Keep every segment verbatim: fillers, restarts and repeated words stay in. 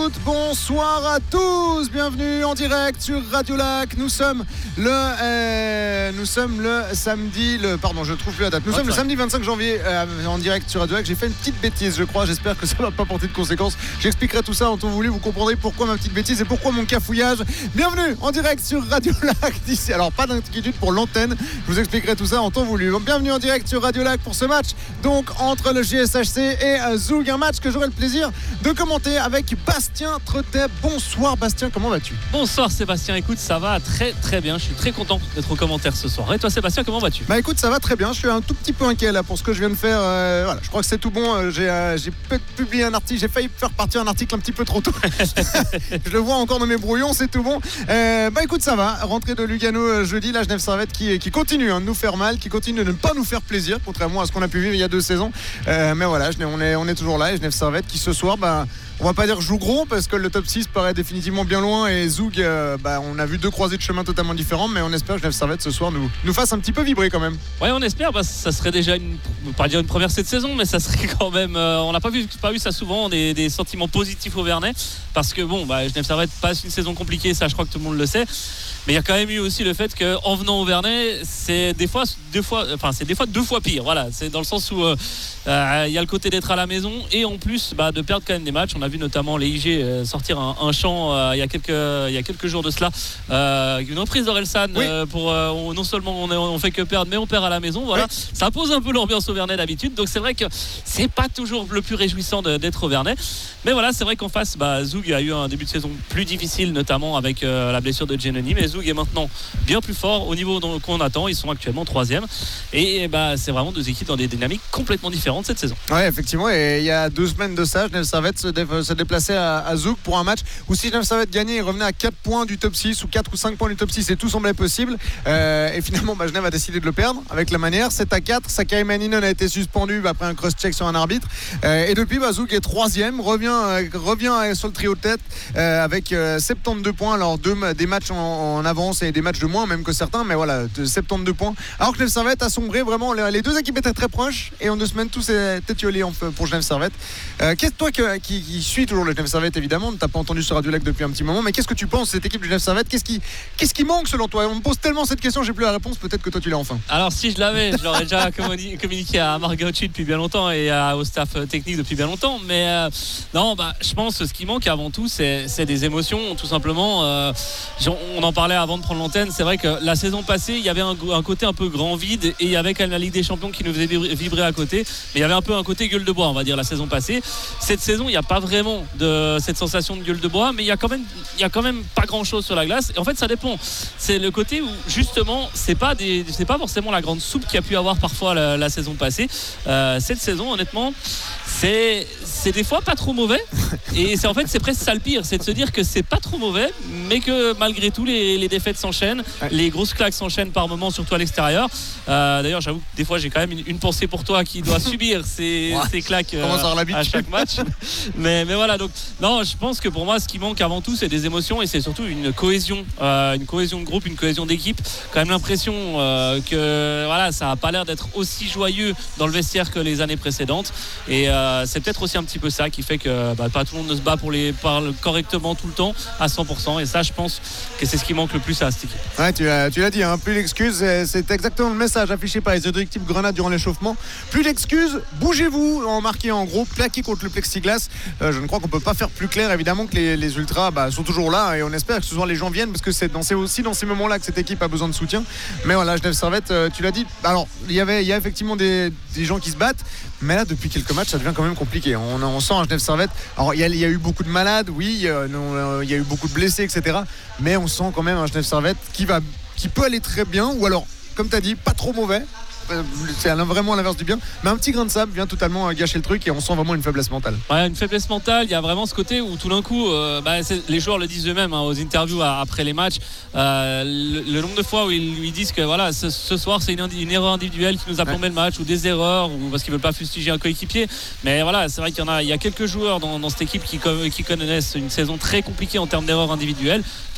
toutes, bonsoir à tous, bienvenue en direct sur Radio Lac. Nous sommes le, euh, nous sommes le samedi, le, pardon, je trouve plus la date. Nous sommes le samedi vingt-cinq janvier euh, en direct sur Radio Lac. J'ai fait une petite bêtise, je crois. J'espère que ça va pas porter de conséquences. J'expliquerai tout ça en temps voulu. Vous comprendrez pourquoi ma petite bêtise et pourquoi mon cafouillage. Bienvenue en direct sur Radio Lac d'ici. Alors pas d'inquiétude pour l'antenne. Je vous expliquerai tout ça en temps voulu. Donc, bienvenue en direct sur Radio Lac pour ce match. Donc entre le G S H C et euh, Zoug, un match que j'aurai le plaisir de commenter avec Bastien Tretet. Bonsoir Bastien, comment vas-tu ? Bonsoir Sébastien, écoute, ça va très très bien. Je suis très content d'être au commentaire ce soir. Et toi Sébastien, comment vas-tu ? Bah écoute, ça va très bien. Je suis un tout petit peu inquiet là pour ce que je viens de faire. Euh, voilà, je crois que c'est tout bon. J'ai, euh, j'ai publié un article, j'ai failli faire partir un article un petit peu trop tôt. Je le vois encore dans mes brouillons, c'est tout bon. Euh, bah écoute, ça va. Rentrée de Lugano euh, jeudi, la Genève Servette qui, qui continue hein, de nous faire mal, qui continue de ne pas nous faire plaisir, contrairement à ce qu'on a pu vivre il y a deux saisons. Euh, mais voilà, on est, on est toujours là. Et Genève Servette qui ce soir, bah, on va pas dire joue gros parce que le top six paraît définitivement bien loin et Zoug, euh, bah, on a vu deux croisées de chemin totalement différentes, mais on espère que Genève Servette ce soir nous, nous fasse un petit peu vibrer quand même. Ouais, on espère, bah, ça serait déjà une, pas dire une première cette saison, mais ça serait quand même, euh, on n'a pas vu, pas eu ça souvent, des, des sentiments positifs au Vernet, parce que bon, bah, Genève Servette passe une saison compliquée, ça je crois que tout le monde le sait. Mais il y a quand même eu aussi le fait qu'en venant au Vernet, c'est des fois deux fois, enfin c'est des fois deux fois pire. Voilà, c'est dans le sens où il euh, euh, y a le côté d'être à la maison et en plus bah, de perdre quand même des matchs. On a vu notamment les I G euh, sortir un, un chant euh, il y a quelques il y a quelques jours de cela, euh, une reprise d'Orelsan oui. euh, pour euh, on, non seulement on, est, on fait que perdre, mais on perd à la maison. Voilà, oui. Ça pose un peu l'ambiance au Vernet d'habitude. Donc c'est vrai que c'est pas toujours le plus réjouissant de, d'être au Vernet. Mais voilà, c'est vrai qu'en face, bah, Zoug a eu un début de saison plus difficile, notamment avec euh, la blessure de Genoni, mais Zoug est maintenant bien plus fort au niveau qu'on attend. Ils sont actuellement troisième et bah, c'est vraiment deux équipes dans des dynamiques complètement différentes cette saison. Oui, effectivement, et il y a deux semaines de ça, Genève Servette se, dé- se déplaçait à, à Zoug pour un match où si Genève Servette gagnait, il revenait à quatre points du top six ou quatre ou cinq points du top six et tout semblait possible. Euh, et finalement, bah, Genève a décidé de le perdre avec la manière. sept à quatre, Sakai Maninen a été suspendu après un cross-check sur un arbitre. Euh, et depuis, bah, Zoug est troisième, revient, euh, revient sur le trio de tête euh, avec euh, soixante-douze points. Alors, deux, des matchs en, en avance et des matchs de moins même que certains, mais voilà, soixante-douze points. Alors que Genève Servette a sombré vraiment, les deux équipes étaient très proches et en deux semaines tout s'est étiolé pour Genève Servette. Euh, qu'est-ce toi que, qui, qui suit toujours le Genève Servette évidemment, tu n'as pas entendu sur Radio Lac depuis un petit moment, mais qu'est-ce que tu penses de cette équipe de Genève Servette ? Qu'est-ce qui, qu'est-ce qui manque selon toi ? On me pose tellement cette question, j'ai plus la réponse, peut-être que toi tu l'as enfin. Alors si je l'avais, je l'aurais déjà communiqué à Marc Gauchi depuis bien longtemps et à, au staff technique depuis bien longtemps, mais euh, non, bah, je pense que ce qui manque avant tout c'est, c'est des émotions tout simplement. Euh, on en parlait avant de prendre l'antenne, c'est vrai que la saison passée il y avait un, un côté un peu grand vide et il y avait quand même la Ligue des Champions qui nous faisait vibrer à côté, mais il y avait un peu un côté gueule de bois on va dire la saison passée. Cette saison il n'y a pas vraiment de cette sensation de gueule de bois, mais il y a quand même il y a quand même pas grand chose sur la glace et en fait ça dépend, c'est le côté où justement c'est pas des c'est pas forcément la grande soupe qu'il y a pu avoir parfois la, la saison passée. Euh, cette saison honnêtement c'est c'est des fois pas trop mauvais et c'est en fait c'est presque ça le pire, c'est de se dire que c'est pas trop mauvais mais que malgré tout les, les défaites s'enchaînent, ouais. Les grosses claques s'enchaînent par moments surtout à l'extérieur. Euh, d'ailleurs j'avoue que des fois j'ai quand même une, une pensée pour toi qui doit subir ces, ouais. ces claques euh, à chaque match mais, mais voilà donc non je pense que pour moi ce qui manque avant tout c'est des émotions et c'est surtout une cohésion euh, une cohésion de groupe, une cohésion d'équipe, quand même l'impression euh, que voilà ça a pas l'air d'être aussi joyeux dans le vestiaire que les années précédentes et euh, c'est peut-être aussi un petit peu ça qui fait que bah, pas tout le monde ne se bat pour les parle correctement tout le temps à cent pour cent et ça je pense que c'est ce qui manque le plus à cette équipe. Ouais, tu l'as, tu l'as dit hein, plus d'excuses, c'est, c'est exactement le message affiché par les objectifs Grenade durant l'échauffement. Plus d'excuses, bougez-vous, en marqué en gros, plaqué contre le plexiglas. Euh, je ne crois qu'on peut pas faire plus clair évidemment que les, les ultras bah, sont toujours là et on espère que ce soir les gens viennent parce que c'est, dans, c'est aussi dans ces moments-là que cette équipe a besoin de soutien. Mais voilà, Genève Servette, euh, tu l'as dit, alors il y avait il y a effectivement des, des gens qui se battent, mais là depuis quelques matchs ça devient quand même compliqué. On, on sent à Genève Servette, alors il y, a, il y a eu beaucoup de malades, oui, euh, non, il y a eu beaucoup de blessés, et cetera. Mais on sent quand même un Genève Servette qui va, qui peut aller très bien, ou alors comme tu as dit, pas trop mauvais. C'est vraiment l'inverse du bien, mais un petit grain de sable vient totalement gâcher le truc et on sent vraiment une faiblesse mentale. Ouais, une faiblesse mentale, il y a vraiment ce côté où tout d'un coup euh, bah, les joueurs le disent eux-mêmes hein, aux interviews à, après les matchs, euh, le, le nombre de fois où ils lui disent que voilà, ce, ce soir c'est une, une erreur individuelle qui nous a plombé ouais. le match ou des erreurs ou parce qu'ils veulent pas fustiger un coéquipier, mais voilà c'est vrai qu'il y en a, il y a quelques joueurs dans, dans cette équipe qui, qui connaissent une saison très compliquée en termes d'erreurs individuelles.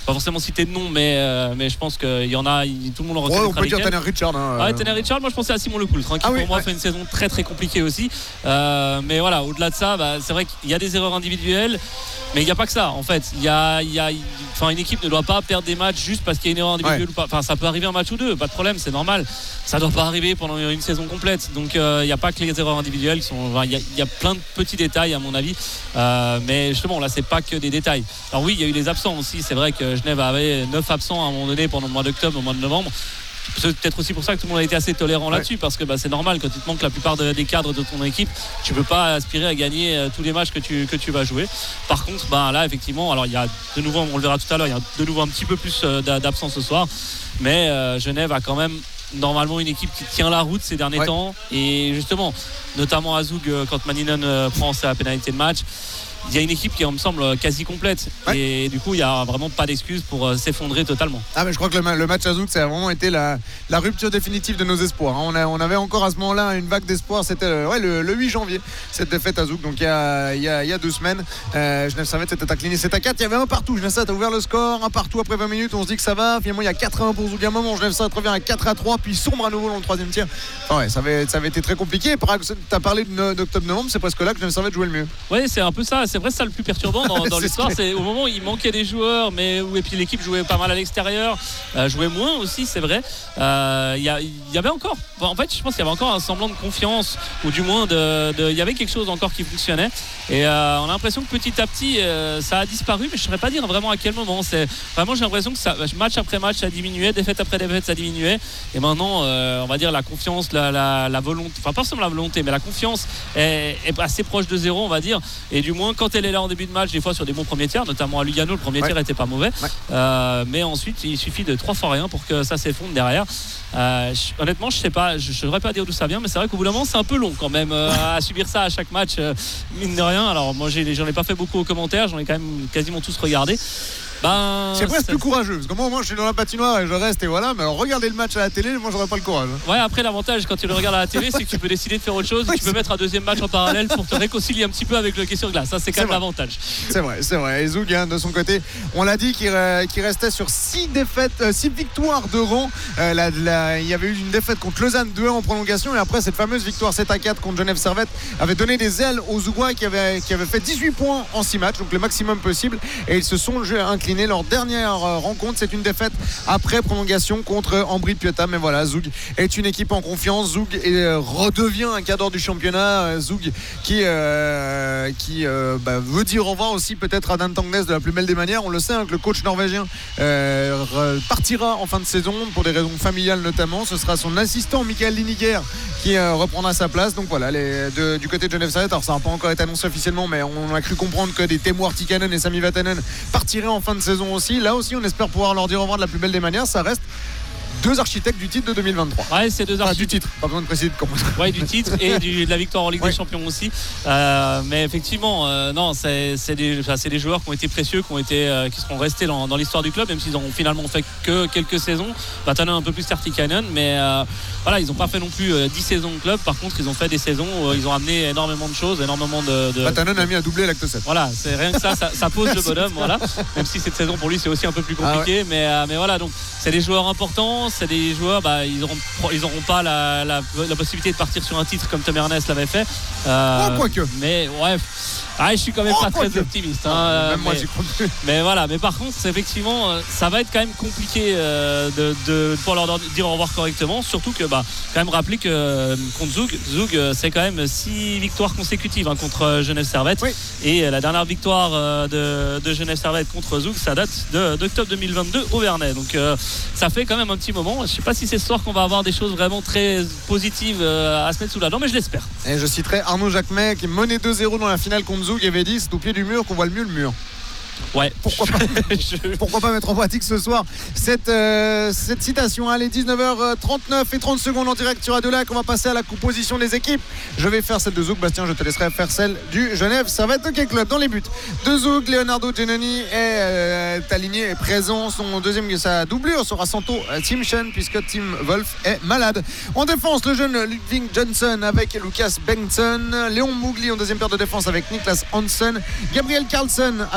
pas forcément citer de nom, mais, euh, mais je pense qu'il y en a, il, tout le monde le reconnaît. Ouais, on peut dire Tanner Richard. Hein, ouais, Tanner Richard, moi je pensais à Simon Lecoultre, hein, qui ah, pour oui, moi ouais. fait une saison très très compliquée aussi. Euh, mais voilà, au-delà de ça, bah, c'est vrai qu'il y a des erreurs individuelles. Mais il n'y a pas que ça en fait. Il y a, il y a, enfin, une équipe ne doit pas perdre des matchs juste parce qu'il y a une erreur individuelle ouais. ou pas. Enfin, ça peut arriver un match ou deux, pas de problème, c'est normal. Ça ne doit pas arriver pendant une saison complète. Donc euh, il n'y a pas que les erreurs individuelles qui sont. Enfin, il, y a, il y a plein de petits détails à mon avis. Euh, mais justement là, c'est pas que des détails. Alors oui, il y a eu des absents aussi. C'est vrai que Genève avait neuf absents à un moment donné pendant le mois d'octobre, au mois de novembre. C'est peut-être aussi pour ça que tout le monde a été assez tolérant ouais. là-dessus, parce que bah, c'est normal, quand il te manque la plupart de, des cadres de ton équipe, tu peux pas aspirer à gagner euh, tous les matchs que tu, que tu vas jouer. Par contre, bah, là effectivement, alors il y a de nouveau, on le verra tout à l'heure, il y a de nouveau un petit peu plus euh, d'absence ce soir, mais euh, Genève a quand même normalement une équipe qui tient la route ces derniers ouais. temps, et justement notamment à Zoug quand Maninen euh, prend sa pénalité de match, il y a une équipe qui me semble quasi complète ouais. et du coup il n'y a vraiment pas d'excuse pour euh, s'effondrer totalement. Ah mais je crois que le, le match à Zoug ça a vraiment été la, la rupture définitive de nos espoirs, hein. on, a, on avait encore à ce moment-là une vague d'espoir, c'était ouais, le, le huit janvier cette défaite à Zoug, donc il y a, il y a, il y a deux semaines. euh, Genève Servette s'était incliné sept à quatre, il y avait un partout, Genève Servette a ouvert le score, un partout après vingt minutes, on se dit que ça va, finalement il y a quatre à un pour Zoug, à un moment Genève Servette revient à quatre à trois, puis sombre à nouveau dans le troisième tiers. Enfin, ouais, ça, avait, ça avait été très compliqué. Tu as parlé d'octobre-novembre, c'est presque là que Genève Servette jouait le mieux. Oui, c'est un peu ça, c'est vrai, ça le plus perturbant dans, dans l'histoire, c'est au moment où il manquait des joueurs, mais où et puis l'équipe jouait pas mal à l'extérieur, euh, jouait moins aussi, c'est vrai. Il euh, y, y avait encore, en fait, je pense qu'il y avait encore un semblant de confiance, ou du moins de, de, y avait quelque chose encore qui fonctionnait. Et euh, on a l'impression que petit à petit, euh, ça a disparu, mais je ne saurais pas dire vraiment à quel moment. C'est vraiment, j'ai l'impression que ça, match après match, ça diminuait, défaite après défaite, ça diminuait. Et maintenant, euh, on va dire la confiance, la, la, la volonté, enfin pas seulement la volonté, mais la confiance est, est assez proche de zéro, on va dire. Et du moins, quand elle est là en début de match, des fois sur des bons premiers tiers, notamment à Lugano, le premier ouais. tir était pas mauvais, ouais. euh, mais ensuite il suffit de trois fois rien pour que ça s'effondre derrière. Euh, je, honnêtement, je sais pas, je ne saurais pas dire d'où ça vient, mais c'est vrai qu'au bout d'un moment, c'est un peu long quand même euh, à subir ça à chaque match, euh, mine de rien. Alors moi, j'ai, j'en ai pas fait beaucoup aux commentaires, j'en ai quand même quasiment tous regardé. Ben, c'est presque plus courageux parce que moi, moi je suis dans la patinoire et je reste et voilà, mais alors regarder le match à la télé, moi j'aurais pas le courage. Ouais, après l'avantage quand tu le regardes à la télé, c'est que tu peux décider de faire autre chose, oui, tu peux mettre un deuxième match en parallèle pour te réconcilier un petit peu avec le hockey sur glace. Ça c'est quand c'est même vrai. L'avantage. C'est vrai, c'est vrai. Et Zoug, hein, de son côté, on l'a dit qu'il, euh, qu'il restait sur six défaites, euh, six victoires de rang. Euh, la, la, il y avait eu une défaite contre Lausanne deux un en prolongation et après cette fameuse victoire sept à quatre contre Genève Servette avait donné des ailes aux Zougois qui avaient, qui avaient fait dix-huit points en six matchs, donc le maximum possible, et ils se sont inclinés leur dernière rencontre, c'est une défaite après prolongation contre Ambry de Piotta. Mais voilà, Zoug est une équipe en confiance. Zoug est, redevient un cadre du championnat. Zoug qui, euh, qui euh, bah, veut dire au revoir aussi peut-être à Dan Tangnes de la plus belle des manières. On le sait hein, que le coach norvégien euh, partira en fin de saison pour des raisons familiales notamment. Ce sera son assistant Michael Liniger qui euh, reprendra sa place. Donc voilà, les, de, du côté de Genève Servette, alors ça n'a pas encore été annoncé officiellement, mais on a cru comprendre que des Teemu Artikainen et Sami Vatanen partiraient en fin de saison aussi. Là aussi on espère pouvoir leur dire au revoir de la plus belle des manières. Ça reste deux architectes du titre de deux mille vingt-trois. Ouais, c'est deux architectes. Enfin, du titre, pas besoin de préciser comment. Ouais, du titre et du, de la victoire en Ligue ouais. des Champions aussi. Euh, mais effectivement, euh, non, c'est, c'est, des, enfin, c'est des joueurs qui ont été précieux, qui ont été, euh, qui seront restés dans, dans l'histoire du club, même s'ils ont finalement fait que quelques saisons. Vatanen un peu plus Artikainen, mais euh, voilà, ils n'ont pas fait non plus euh, dix saisons de club. Par contre, ils ont fait des saisons où ils ont amené énormément de choses, énormément de. de... Vatanen a mis un doublé à l'acte sept. Voilà, c'est rien que ça, ça, ça pose le bonhomme, voilà. Même si cette saison pour lui c'est aussi un peu plus compliqué, ah ouais. mais, euh, mais voilà, donc c'est des joueurs importants, c'est des joueurs. Bah, ils n'auront ils auront pas la, la, la possibilité de partir sur un titre comme Tom Ernest l'avait fait. Euh, oh, quoique. Mais ouais. Ah, je suis quand même oh, pas très que... optimiste. Hein, euh, même mais, moi, j'y crois plus. Mais voilà, mais par contre, c'est effectivement, ça va être quand même compliqué euh, de, de pour leur dire au revoir correctement. Surtout que, bah, quand même rappeler que euh, contre Zoug, Zoug, c'est quand même six victoires consécutives hein, contre Genève Servette. Oui. Et la dernière victoire euh, de, de Genève Servette contre Zoug, ça date de, d'octobre deux mille vingt-deux au Vernet. Donc, euh, ça fait quand même un petit moment. Je sais pas si c'est ce soir qu'on va avoir des choses vraiment très positives euh, à se mettre sous la dent, mais je l'espère. Et je citerai Arnaud Jacquemet qui menait deux zéro dans la finale contre Zoug et avait dit c'est au pied du mur qu'on voit le mieux le mur. Ouais. Pourquoi pas, je... pourquoi pas mettre en pratique ce soir cette, euh, cette citation. Allez, dix-neuf heures trente-neuf et trente secondes en direct sur Radio Lac. On va passer à la composition des équipes. Je vais faire celle de Zoug. Bastien, je te laisserai faire celle du Genève Servette Hockey Club. Dans les buts de Zoug, Leonardo Giannoni est euh, aligné, est présent. Son deuxième, sa doublure sera Santo Timchen puisque Tim Wolf est malade. En défense, le jeune Ludwig Johnson avec Lucas Bengtsson, Léon Mougli en deuxième paire de défense avec Niklas Hansen, Gabriel Carlsen avec Tobias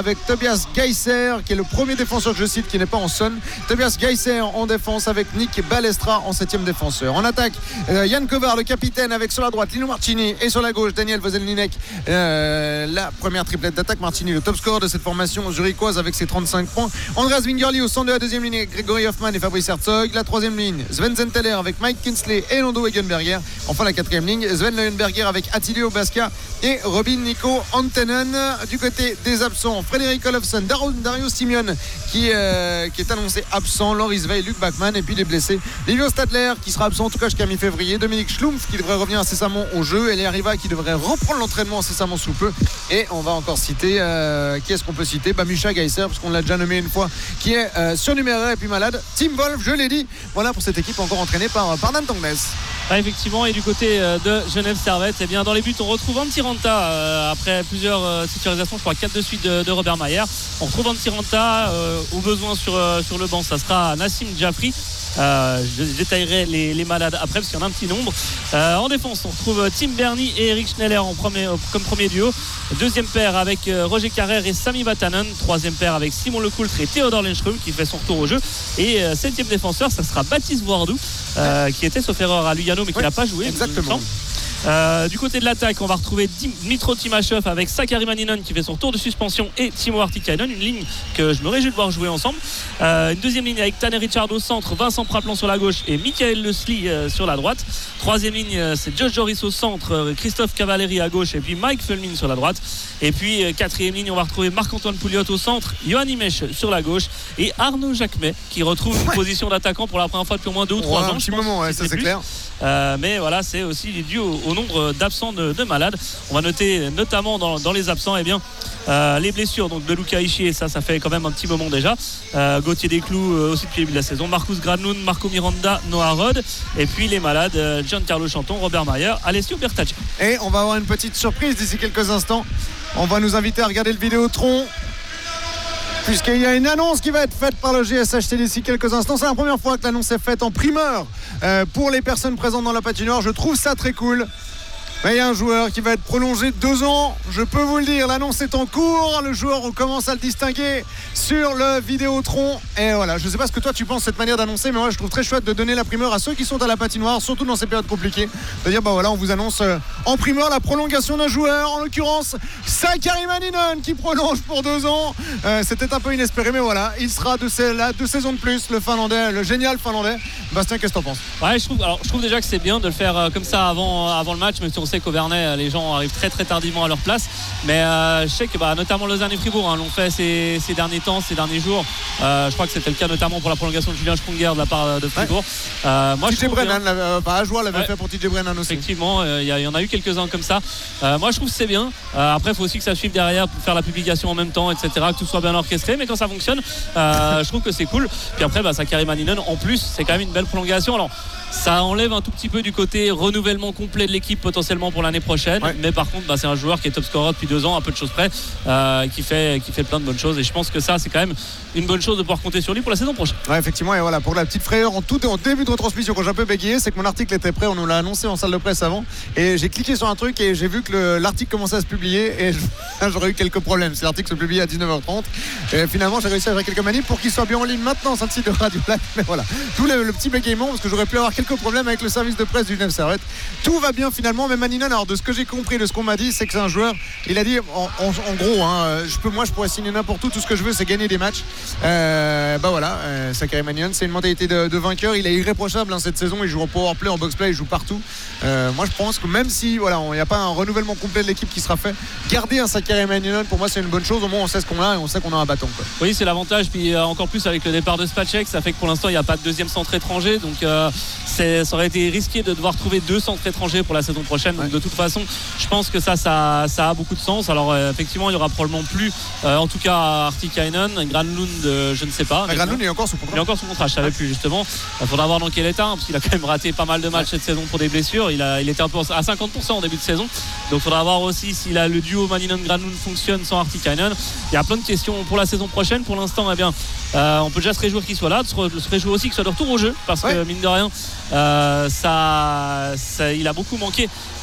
Tobias Geiser, qui est le premier défenseur que je cite qui n'est pas en son. Tobias Geiser en défense avec Nick Balestra en septième défenseur. En attaque, euh, Jan Kovar, le capitaine, avec sur la droite Lino Martini et sur la gauche Daniel Vozelninek. Euh, la première triplette d'attaque. Martini, le top scorer de cette formation zurichoise avec ses trente-cinq points. Andreas Wingerli au centre de la deuxième ligne avec Grégory Hoffmann et Fabrice Herzog. La troisième ligne, Sven Zenteler avec Mike Kinsley et Lando Wegenberger. Enfin la quatrième ligne, Sven Leuenberger avec Attilio Basca et Robin Nico Antonen. Du côté des absents, Frédéric Olofsson, Dario Simeon qui, euh, qui est annoncé absent, Loris Veil, Luc Bachmann, et puis les blessés, Livio Stadler qui sera absent en tout cas jusqu'à mi-février, Dominique Schlumpf qui devrait revenir incessamment au jeu, Elia Riva qui devrait reprendre l'entraînement incessamment sous peu. Et on va encore citer euh, qui est-ce qu'on peut citer, bah, Misha Geiser, parce qu'on l'a déjà nommé une fois, qui est euh, surnuméraire et puis malade. Tim Wolf, je l'ai dit, voilà pour cette équipe encore entraînée par, par Dan Tongnes. Ah, effectivement, et du côté de Genève Servette, eh bien, dans les buts on retrouve Antti Ranta euh, après plusieurs euh, titularisations, je crois quatre de suite de, de Robert Mayer. On retrouve Antti Ranta euh, au besoin sur, euh, sur le banc, ça sera Nassim Jaffri. Euh, je détaillerai les, les malades après parce qu'il y en a un petit nombre. Euh, en défense on retrouve Tim Berny et Eric Schneller en premier, comme premier duo. Deuxième paire avec euh, Roger Carrère et Sami Vatanen. Troisième paire avec Simon Lecoultre et Théodore Lenström qui fait son retour au jeu. Et euh, septième défenseur ça sera Baptiste Voardou euh, qui était sauf erreur à Lugano mais qui oui, n'a pas joué exactement. Euh, du côté de l'attaque on va retrouver Dmitro Timashov avec Sakari Maninen qui fait son tour de suspension et Timo Artikainen, une ligne que je me réjouis de voir jouer ensemble. Euh, une deuxième ligne avec Tanner Richard au centre, Vincent Praplan sur la gauche et Michael Leslie euh, sur la droite. Troisième ligne euh, c'est Josh Joris au centre, euh, Christophe Cavalieri à gauche et puis Mike Fulmin sur la droite. Et puis euh, quatrième ligne on va retrouver Marc-Antoine Pouliot au centre, Johan Imech sur la gauche et Arnaud Jacquemet qui retrouve une ouais. position d'attaquant pour la première fois depuis au moins deux ou trois ouais, ans. Un petit moment, ouais, ça c'est clair. Euh, mais voilà, c'est aussi dû au, au nombre d'absents de, de malades. On va noter notamment dans, dans les absents eh bien, euh, les blessures donc de Luca Ishii, et ça ça fait quand même un petit moment déjà. euh, Gauthier Desclous euh, aussi depuis le début de la saison, Marcus Granlund, Marco Miranda, Noah Rod, et puis les malades euh, Giancarlo Chanton, Robert Mayer, Alessio Bertacci. Et on va avoir une petite surprise d'ici quelques instants. On va nous inviter à regarder le Vidéotron puisqu'il y a une annonce qui va être faite par le G S H C d'ici quelques instants. C'est la première fois que l'annonce est faite en primeur euh, pour les personnes présentes dans la patinoire. Je trouve ça très cool. Mais il y a un joueur qui va être prolongé de deux ans, je peux vous le dire, l'annonce est en cours, le joueur on commence à le distinguer sur le Vidéotron. Et voilà, je ne sais pas ce que toi tu penses de cette manière d'annoncer, mais moi je trouve très chouette de donner la primeur à ceux qui sont à la patinoire, surtout dans ces périodes compliquées. De dire bah voilà, on vous annonce en primeur la prolongation d'un joueur, en l'occurrence Sakari Maninen qui prolonge pour deux ans. Euh, c'était un peu inespéré, mais voilà, il sera de ces, là, deux saisons de plus, le finlandais, le génial finlandais. Bastien, qu'est-ce que t'en penses? Ouais, je trouve, alors, je trouve déjà que c'est bien de le faire euh, comme ça avant, avant le match, même si on sait qu'au Vernet les gens arrivent très très tardivement à leur place, mais euh, je sais que bah, notamment Lausanne et Fribourg hein, l'ont fait ces, ces derniers temps, ces derniers jours. Euh, je crois que c'était le cas notamment pour la prolongation de Julien Sprunger de la part de Fribourg. Ouais. Euh, moi, T J Brennan, euh, pas à joie l'avait ouais. fait pour T J Brennan aussi. Effectivement, il euh, y, y en a eu quelques-uns comme ça. Euh, moi je trouve que c'est bien. Euh, après il faut aussi que ça suive derrière pour faire la publication en même temps, et cetera. Que tout soit bien orchestré, mais quand ça fonctionne, euh, je trouve que c'est cool. Puis après, bah, Sakari Maninen en plus, c'est quand même une belle prolongation. Alors ça enlève un tout petit peu du côté renouvellement complet de l'équipe potentiellement pour l'année prochaine, ouais. mais par contre bah, c'est un joueur qui est top scorer depuis deux ans à peu de choses près, euh, qui, fait, qui fait plein de bonnes choses, et je pense que ça c'est quand même une bonne chose de pouvoir compter sur lui pour la saison prochaine. Ouais, effectivement, et voilà, pour la petite frayeur en tout en début de retransmission quand j'ai un peu bégayé, c'est que mon article était prêt, on nous l'a annoncé en salle de presse avant, et j'ai cliqué sur un truc et j'ai vu que le, l'article commençait à se publier, et je, j'aurais eu quelques problèmes. Si l'article se publiait à dix-neuf heures trente, et finalement j'ai réussi à faire quelques manips pour qu'il soit bien en ligne maintenant sur le site de Radio Lac, mais voilà, tout le, le petit bégaiement parce que j'aurais pu avoir quelques problèmes avec le service de presse du Genève Servette. Tout va bien finalement, mais Maninen, alors de ce que j'ai compris, de ce qu'on m'a dit, c'est que c'est un joueur, il a dit en, en, en gros hein, je peux, moi je pourrais signer n'importe où, tout ce que je veux c'est gagner des matchs. Euh, bah voilà, euh, Sakari Maninen, c'est une mentalité de, de vainqueur, il est irréprochable hein, cette saison, il joue en powerplay, en boxplay, il joue partout. Euh, moi je pense que même si voilà, il n'y a pas un renouvellement complet de l'équipe qui sera fait, garder un Sakari Maninen pour moi c'est une bonne chose, au moins on sait ce qu'on a et on sait qu'on a un bâton quoi. Oui, c'est l'avantage, puis euh, encore plus avec le départ de Spacek, ça fait que pour l'instant il n'y a pas de deuxième centre étranger, donc euh, c'est, ça aurait été risqué de devoir trouver deux centres étrangers pour la saison prochaine, donc ouais. de toute façon je pense que ça, ça, ça a beaucoup de sens. Alors euh, effectivement il y aura probablement plus euh, en tout cas Artikainen, Granlund euh, je ne sais pas. Ah, Granlund est encore sous contrat. Il est encore sous contrat, je savais ouais. plus justement. Il faudra voir dans quel état hein, parce qu'il a quand même raté pas mal de matchs ouais. cette saison pour des blessures. Il, a, il était un peu à cinquante pour cent en début de saison, donc il faudra voir aussi si la, le duo Maninen-Granlund fonctionne sans Artikainen. Il y a plein de questions pour la saison prochaine. Pour l'instant eh bien euh, on peut déjà se réjouir qu'il soit là, se, se réjouir aussi qu'il soit de retour au jeu parce ouais. que mine de rien euh, ça, ça, il a beaucoup manqué euh,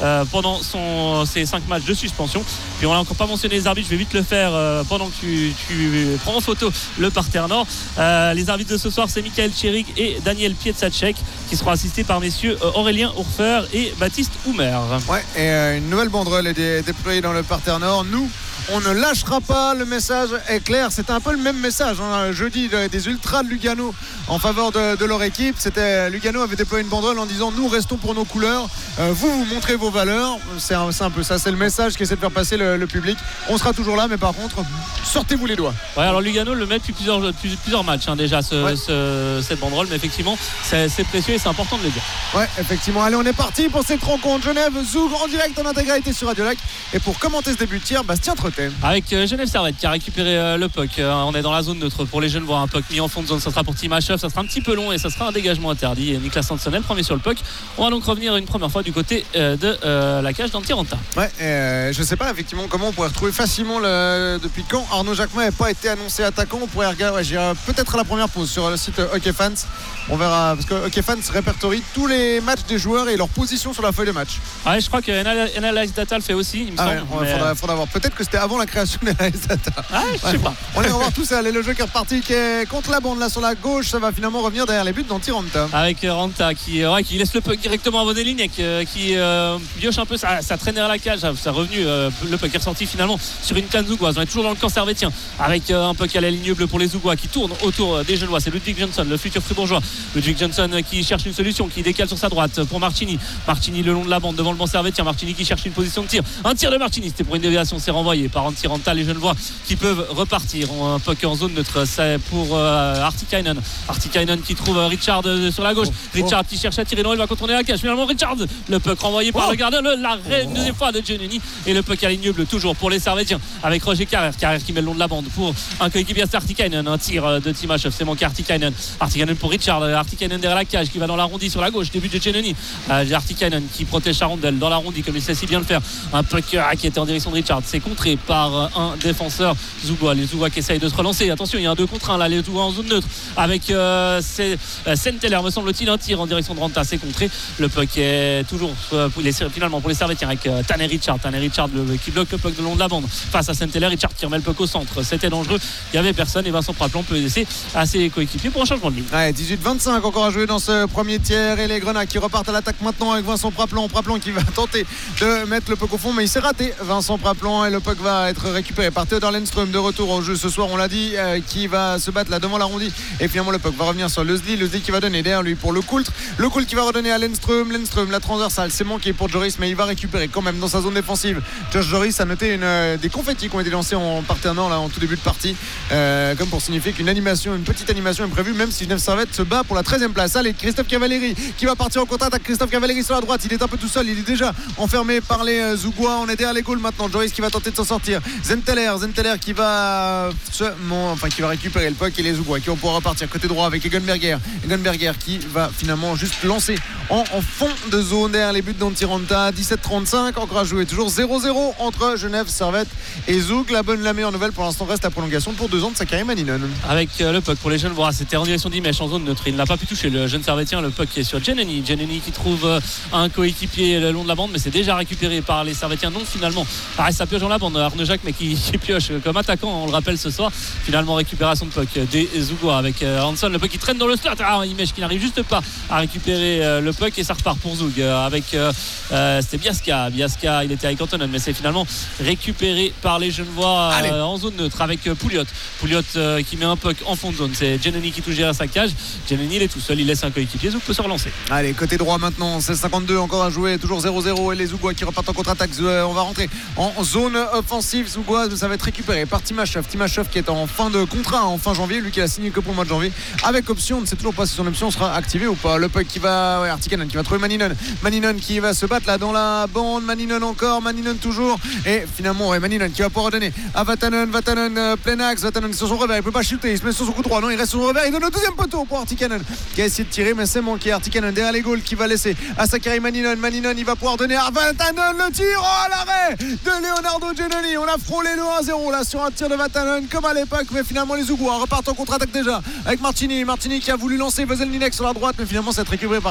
euh, pendant son, ses cinq matchs de suspension. Puis on n'a encore pas mentionné les arbitres, je vais vite le faire euh, pendant que tu, tu prends en photo le parterre nord. Euh, les arbitres de ce soir, c'est Michael Cherik et Daniel Pietrzak qui seront assistés par messieurs Aurélien Hourfer et Baptiste Houmer. Ouais, et euh, une nouvelle banderole est dé- déployée dans le parterre nord. Nous, on ne lâchera pas, le message est clair. C'était un peu le même message hein, jeudi de, des ultras de Lugano en faveur de, de leur équipe. C'était Lugano avait déployé une banderole en disant nous restons pour nos couleurs, euh, vous vous montrez vos valeurs. C'est un, c'est un peu ça, c'est le message qu'essaie de faire passer le, le public. On sera toujours là, mais par contre sortez-vous les doigts. Ouais, alors Lugano le met depuis plusieurs, depuis plusieurs matchs hein, déjà ce, ouais. ce, cette banderole, mais effectivement c'est, c'est précieux et c'est important de le dire. Ouais, effectivement. Allez, on est parti pour cette rencontre Genève Zoug en direct en intégralité sur Radio Lac. Et pour commenter ce début de tir, Bastien Trottet. Avec euh, Genève Servette qui a récupéré euh, le puck. Euh, on est dans la zone neutre pour les jeunes voir un puck mis en fond de zone. Ça sera pour Timashov, ça sera un petit peu long et ça sera un dégagement interdit. Et Niklas Hansen premier sur le puck. On va donc revenir une première fois du côté euh, de euh, la cage d'Antiranta. Ouais, euh, je sais pas effectivement comment on pourrait retrouver facilement le... depuis quand Arnaud Jacquemin n'a pas été annoncé attaquant. On pourrait regarder, ouais, j'irai peut-être à la première pause sur le site Hockey Fans. On verra parce que Hockey Fans répertorie tous les matchs des joueurs et leur position sur la feuille de match. Ah ouais, je crois que Analyze Data le fait aussi, il me ah semble. Ouais, mais... faudra, faudra voir. Peut-être que c'était avant la création d'Analyze Data. Ah, je sais ouais, pas. On est revoir tout ça. Allez, le jeu qui est reparti qui est contre la bande là sur la gauche. Ça va finalement revenir derrière les buts d'Antiranta. Avec Ranta qui, ouais, qui laisse le puck directement à bonne ligne et qui, qui euh, pioche un peu sa, sa traînée à la cage. Ça revenu euh, le puck est ressorti finalement sur une canne zougoise. On est toujours dans le camp servétien avec euh, un puck à la ligne bleue pour les Zougois qui tourne autour des Genevois. C'est Ludwig Johnson, le futur fribourgeois. Ludwig Johnson qui cherche une solution, qui décale sur sa droite pour Martini. Martini le long de la bande devant le banc servétien. Martini qui cherche une position de tir. Un tir de Martini, c'était pour une déviation, c'est renvoyé par Antiranta. Les Genevois qui peuvent repartir. Un puck en zone neutre, c'est pour euh, Artikainen. Artikainen qui trouve Richard euh, sur la gauche. Oh, Richard oh. qui cherche à tirer, non, il va contourner la cage. Finalement, Richard, le puck renvoyé par oh. le gardien. Le, l'arrêt une deuxième fois de Giannini et le puck à ligne bleue toujours pour les Servétiens avec Roger Carrère. Carrère qui met le long de la bande pour un coéquipier Artikainen. Un tir de Timashov, c'est manqué Artikainen. Artikainen pour Richard. Artikainen derrière la cage qui va dans l'arrondi sur la gauche. Début de Giannini. Euh, Artikainen qui protège sa rondelle dans l'arrondi comme il sait si bien le faire. Un puck qui était en direction de Richard. C'est contré par un défenseur Zougois. Les Zougois qui essayent de se relancer. Attention, il y a un deux contre un là. Les Zougois en zone neutre avec euh, euh, Senteler, me semble-t-il, un tir en direction de Ranta. C'est contré. Le puck est toujours euh, pour les, finalement pour les Servétiens avec euh, Tanner Richard. Tanner Richard le, qui bloque le puck de long de la bande face à Senteler. Richard qui remet le puck au centre. C'était dangereux. Il n'y avait personne et Vincent Praplon peut laisser à ses coéquipiers pour un changement de ligne. Ouais, dix-huit vingt-cinq encore à jouer dans ce premier tiers et les Grenats qui repartent à l'attaque maintenant avec Vincent Praplon. Praplon qui va tenter de mettre le puck au fond mais il s'est raté. Vincent Praplon et le puck va être récupéré par Theodor Lennström de retour au jeu ce soir, on l'a dit, euh, qui va se battre là devant l'arrondi et finalement le puck va revenir sur Leslie. Leslie qui va donner derrière lui pour le Coultre. Le Coultre qui va redonner à Lennström. Lennström, la transversale, c'est manqué pour Joris mais il va récupérer quand même dans sa zone défensive. Josh Joris a noté une, euh, des confettis qui ont été lancés en parterre nord là en tout début de partie euh, comme pour signifier qu'une animation, une petite animation est prévue même si Genève Servette se bat pour la treizième place. Allez, Christophe Cavalieri qui va partir en contre-attaque. Christophe Cavalieri sur la droite, il est un peu tout seul, il est déjà enfermé par les euh, Zougois. On est derrière les goals maintenant. Joris qui va tenter de s'en sortir. Zenteler, Zenteler qui va se, bon, enfin qui va récupérer le puck et les Zougois qui vont pouvoir repartir côté droit avec Egenberger. Egenberger qui va finalement juste lancer en, en fond de zone derrière les buts d'Antiranta. dix-sept trente-cinq encore à jouer, toujours zéro zéro entre Genève Servette et Zoug. La bonne, la meilleure nouvelle pour l'instant reste la prolongation pour deux ans de Sakari Maninen. Avec euh, le puck pour les jeunes, voilà, c'était en direction d'Imèche en zone neutre. Il n'a pas pu toucher le jeune Servetien. Le puck qui est sur Giannini. Giannini qui trouve euh, un coéquipier le long de la bande, mais c'est déjà récupéré par les Servétiens. Non, finalement, pareil, ça pioche dans la bande. Arnaud Jacques, mais qui, qui pioche comme attaquant, on le rappelle ce soir. Finalement, récupération de puck des Zougois avec euh, Hanson. Le puck qui traîne dans le slot. Ah, Imèche qui n'arrive juste pas à récupérer euh, le puck et ça repart pour Zoug euh, avec euh, euh, c'était Biasca. Biasca, il était avec Antonen, mais c'est finalement récupéré par les Genevois euh, en zone neutre avec euh, Pouliot. Pouliot euh, qui met un puck en fond de zone. C'est Giannini qui touche à sa cage. Giannini, il est tout seul, il laisse un coéquipier. Zoug peut se relancer. Allez, côté droit maintenant, c'est cinquante-deux encore à jouer, toujours zéro zéro et les Zougois qui repartent en contre-attaque. On va rentrer en zone offensive Zougoise, ça va être récupéré par Timashov. Timashov qui est en fin de contrat en fin janvier, lui qui a signé que pour le mois de janvier avec option, on ne sait toujours pas si son option sera activée ou pas. Le puck qui va, ouais, Artikainen qui va trouver Maninen. Maninen qui va se battre là dans la bande. Maninen encore, Maninen toujours et finalement ouais, Maninen qui va pouvoir redonner à Vatanen. Vatanen euh, plein axe, Vatanen sur son revers, il peut pas shooter, il se met sur son coup droit, non, il reste sur son revers, il donne le deuxième poteau pour Artikainen qui a essayé de tirer mais c'est manqué. Artikainen derrière les goals qui va laisser à Sakari Maninen. Maninen il va pouvoir donner à Vatanen le tir, oh à l'arrêt de Leonardo Giannini. On a frôlé le un zéro là sur un tir de Vatanen comme à l'époque, mais finalement les Zougois repartent en contre-attaque déjà avec Martini. Martini qui a voulu lancer Veselninek sur la droite mais finalement c'est récupéré par Artikainen.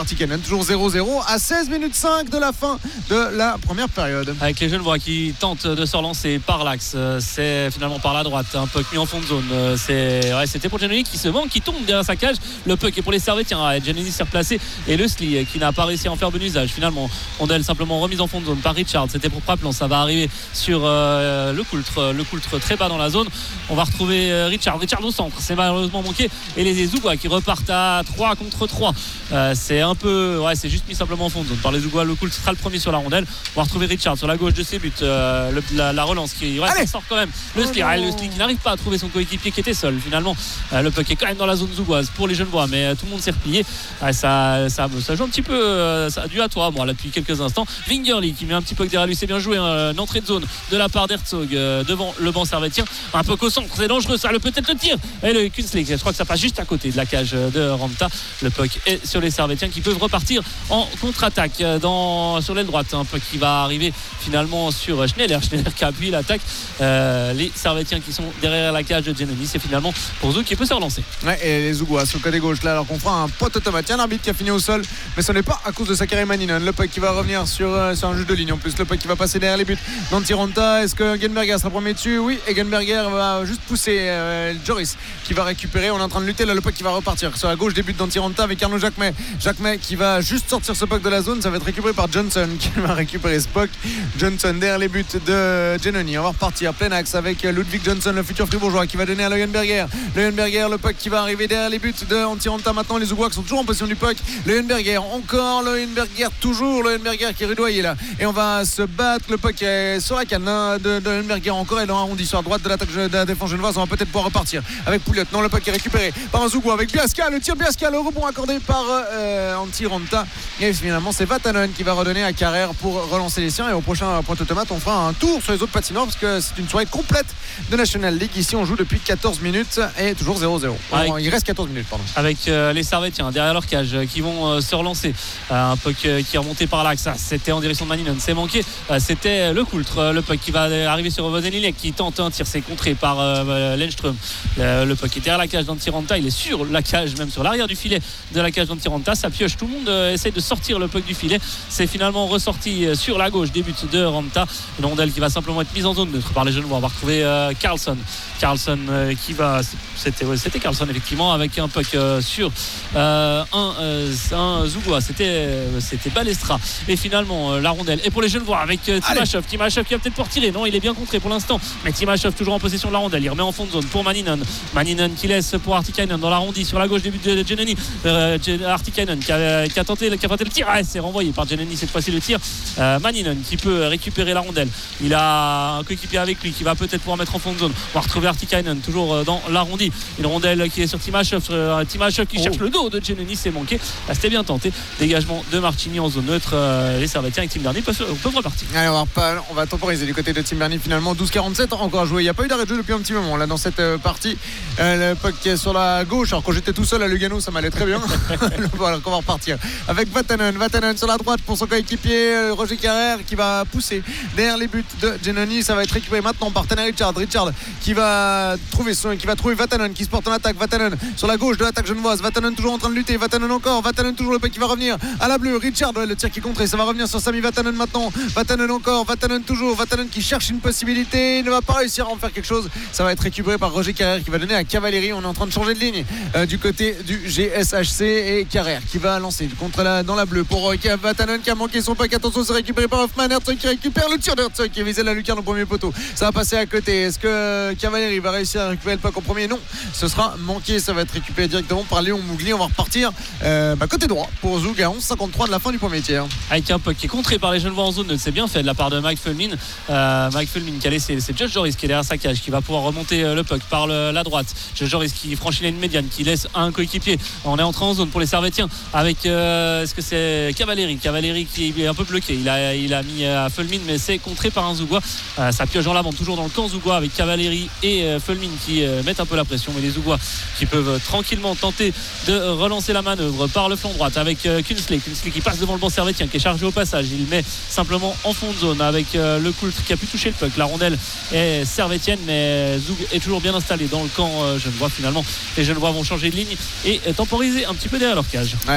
toujours zéro zéro à seize minutes cinq de la fin de la première période. Avec les Genevois qui tentent de se relancer par l'axe, c'est finalement par la droite, un puck mis en fond de zone. C'est, ouais, c'était pour Giannoni qui se vend, qui tombe derrière sa cage. Le puck est pour les Servétiens. Ouais, Giannoni s'est replacé et le Sli qui n'a pas réussi à en faire bon usage. Finalement, rondelle simplement remise en fond de zone par Richard. C'était pour Praplan. Ça va arriver sur euh, le Coultre, le Coultre très bas dans la zone. On va retrouver euh, Richard. Richard au centre. C'est malheureusement manqué. Et les Zougois qui repartent à trois contre trois. Euh, c'est un peu, ouais, c'est juste mis simplement en fond de zone par les Zougois. Le Coultre sera le premier sur la rondelle. On va retrouver Richard sur la gauche de ses buts. Euh, le, la, la relance qui ouais, sort quand même. Le Sli, oh le Sli qui n'arrive pas à trouver son coéquipier qui était seul finalement. Euh, le puck est quand même dans la zone zougoise pour les Genevois, mais euh, tout le monde s'est replié. Euh, ça, ça, ça joue un petit peu euh, ça a dû à toi moi là depuis quelques instants. Vingerly qui met un petit peu derrière lui, c'est bien joué, hein, une entrée de zone de la part d'Herzog euh, devant le banc servétien. Un peu au centre, c'est dangereux, ça le peut-être le tir. Et le Kunstlik, je crois que ça passe juste à côté de la cage de Ranta. Le puck est sur les Servétiens qui peuvent repartir en contre-attaque dans, sur l'aile droite. Un puck qui va arriver finalement sur Schneider. Schneider qui appuie l'attaque. Euh, les Servétiens qui sont derrière la cage de Giannoni, c'est finalement pour Zouk qui peut se relancer. Ouais, et les Zougois sur le côté gauche là, alors qu'on fera un pote automatique. Un arbitre qui a fini au sol, mais ce n'est pas à cause de Sakari Maninen. Le puck qui va revenir sur, euh, sur un juge de ligne. En plus, le puck qui va passer derrière les buts d'Antiranta. Est-ce que Genberger sera premier dessus? Oui, et Genberger va juste pousser euh, Joris qui va récupérer. On est en train de lutter là, le puck qui va repartir sur la gauche des buts d'Antiranta avec Arnaud Jacquemet. Jacquemet qui va juste sortir ce puck de la zone. Ça va être récupéré par Johnson qui va récupérer ce puck. Johnson derrière les buts de Giannoni. On va repartir plein axe avec Ludwig Johnson, le futur fribourgeois, qui va donner à Leuenberger. Leuenberger, le puck qui va arriver derrière les buts de Antiranta. Maintenant, les Zougois qui sont toujours en possession du puck. Leuenberger, encore Leuenberger, toujours Leuenberger qui est rudoyé là. Et on va se battre. Le puck est sur la canne de, de Leuenberger encore. Et dans l'arrondi sur la droite de l'attaque de la défense genevoise. On va peut-être pouvoir repartir avec Pouliot. Non, le puck est récupéré par un Zougois avec Biasca. Le tir Biasca, le rebond accordé par euh, Antiranta. Et finalement, c'est Vatanen qui va redonner à Carrère pour relancer les siens. Et au prochain point automate, on fera un tour sur les autres patinoires parce que c'est une soirée complète de National League. Ici, on joue depuis quatorze minutes et toujours zéro zéro. Avec, il reste quatorze minutes, pardon. Avec euh, les Servétiens derrière leur cage euh, qui vont euh, se relancer. Euh, un puck euh, qui est remonté par l'axe. Ça, c'était en direction de Maninen. C'est manqué. Euh, c'était le Coultre. Euh, le puck qui va arriver sur Vozenilek qui tente un tir. C'est contré par euh, Lenström. Le, le puck est derrière la cage d'Antiranta. Il est sur la cage, même sur l'arrière du filet de la cage d'Antiranta. Ça pioche. Tout le monde euh, essaie de sortir le puck du filet. C'est finalement ressorti euh, sur la gauche des buts de Ranta. Une rondelle qui va simplement être mise en zone neutre par les Genevois. On va retrouver euh, Carlson. Carlson euh, qui va. C'était, ouais, c'était Carlson effectivement avec un puck euh, sur euh, un, euh, un Zougois. C'était, euh, c'était Balestra. Et finalement, euh, la rondelle est pour les Genevois avec euh, Timashov. Timashov qui va peut-être pouvoir tirer. Non, il est bien contré pour l'instant. Mais Timashov toujours en possession de la rondelle. Il remet en fond de zone pour Maninen. Maninen qui laisse pour Artikainen dans l'arrondi sur la gauche des buts de Giannoni. Euh, Artikainen qui a, qui a tenté, qui a tenté le tir. Ah, c'est renvoyé par Giannoni cette fois-ci le tir. Euh, Maninen qui peut récupérer la rondelle. Il a un coéquipier avec lui qui va peut-être pouvoir mettre en fond de zone. On va retrouver Artikainen toujours dans l'arrondi. Une rondelle qui est sur Timashov. Euh, Timashov qui oh. cherche le dos de Giannoni. C'est manqué. Ah, c'était bien tenté. Dégagement de Martini en zone neutre. Euh, les Servétiens et Tim Bernie peuvent, peuvent repartir. Allez, on, va, on va temporiser du côté de Tim Bernie finalement. douze quarante-sept encore à jouer. Il n'y a pas eu d'arrêt de jeu depuis un petit moment là dans cette euh, partie. Euh, le puck qui est sur la gauche. Alors quand j'étais tout seul à Lugano, ça m'allait très bien. Voilà, on va repartir avec Vatanen. Vatanen sur la droite pour son coéquipier euh, Roger Carrère qui va pousser derrière les buts de Giannoni. Ça va être récupéré maintenant par Tanner Richard. Richard qui va trouver son, qui va trouver Vatanen qui se porte en attaque. Vatanen sur la gauche de l'attaque genevoise. Vatanen toujours en train de lutter. Vatanen encore. Vatanen toujours le puck qui va revenir à la bleue. Richard le tir qui est contré. Ça va revenir sur Sami Vatanen maintenant. Vatanen encore. Vatanen toujours. Vatanen qui cherche une possibilité. Il ne va pas réussir à en faire quelque chose. Ça va être récupéré par Roger Carrère qui va donner à Cavalieri. On est en train de changer de ligne euh, du côté du G S H C et Carrère qui va lancer contre la, dans la bleue pour euh, Vatanen qui a manqué son puck. Attention, c'est récupéré par Hoffman. Herzog qui récupère le tir d'Herzog qui visait la lucarne au premier poteau. Ça va passer à côté. Est-ce que Cavalieri va réussir à récupérer le puck au premier? Non, ce sera manqué. Ça va être récupéré directement par Léon Mougli. On va repartir euh, bah, côté droit pour Zoug à onze cinquante-trois de la fin du premier tiers. Avec un puck qui est contré par les Genevois en zone, c'est bien fait de la part de Mike Fulmin. Euh, Mike Fulmin qui a laissé, c'est Judge Joris qui est derrière sa cage qui va pouvoir remonter le puck par le, la droite. Judge Joris qui franchit la ligne médiane, qui laisse un coéquipier. On est entré en zone pour les Servétiens avec euh, est-ce que c'est Cavalieri Cavalieri qui est un peu bloqué. Il a, il a mis à Fulmin, mais c'est contré par un Zougois. Euh, ça pioche en l'avant, toujours dans le camp Zougois avec Cavalieri et euh, Fulmin qui euh, mettent un peu la pression. Mais les Zougois qui peuvent euh, tranquillement tenter de relancer la manœuvre par le flanc droite avec euh, Kunsley. Kunsley qui passe devant le banc servétien, qui est chargé au passage. Il met simplement en fond de zone avec euh, le Coultre qui a pu toucher le puck. La rondelle est servétienne, mais Zoug est toujours bien installé dans le camp euh, genevois. Finalement, les Genevois vont changer de ligne et euh, temporiser un petit peu derrière leur cage. Ouais, on est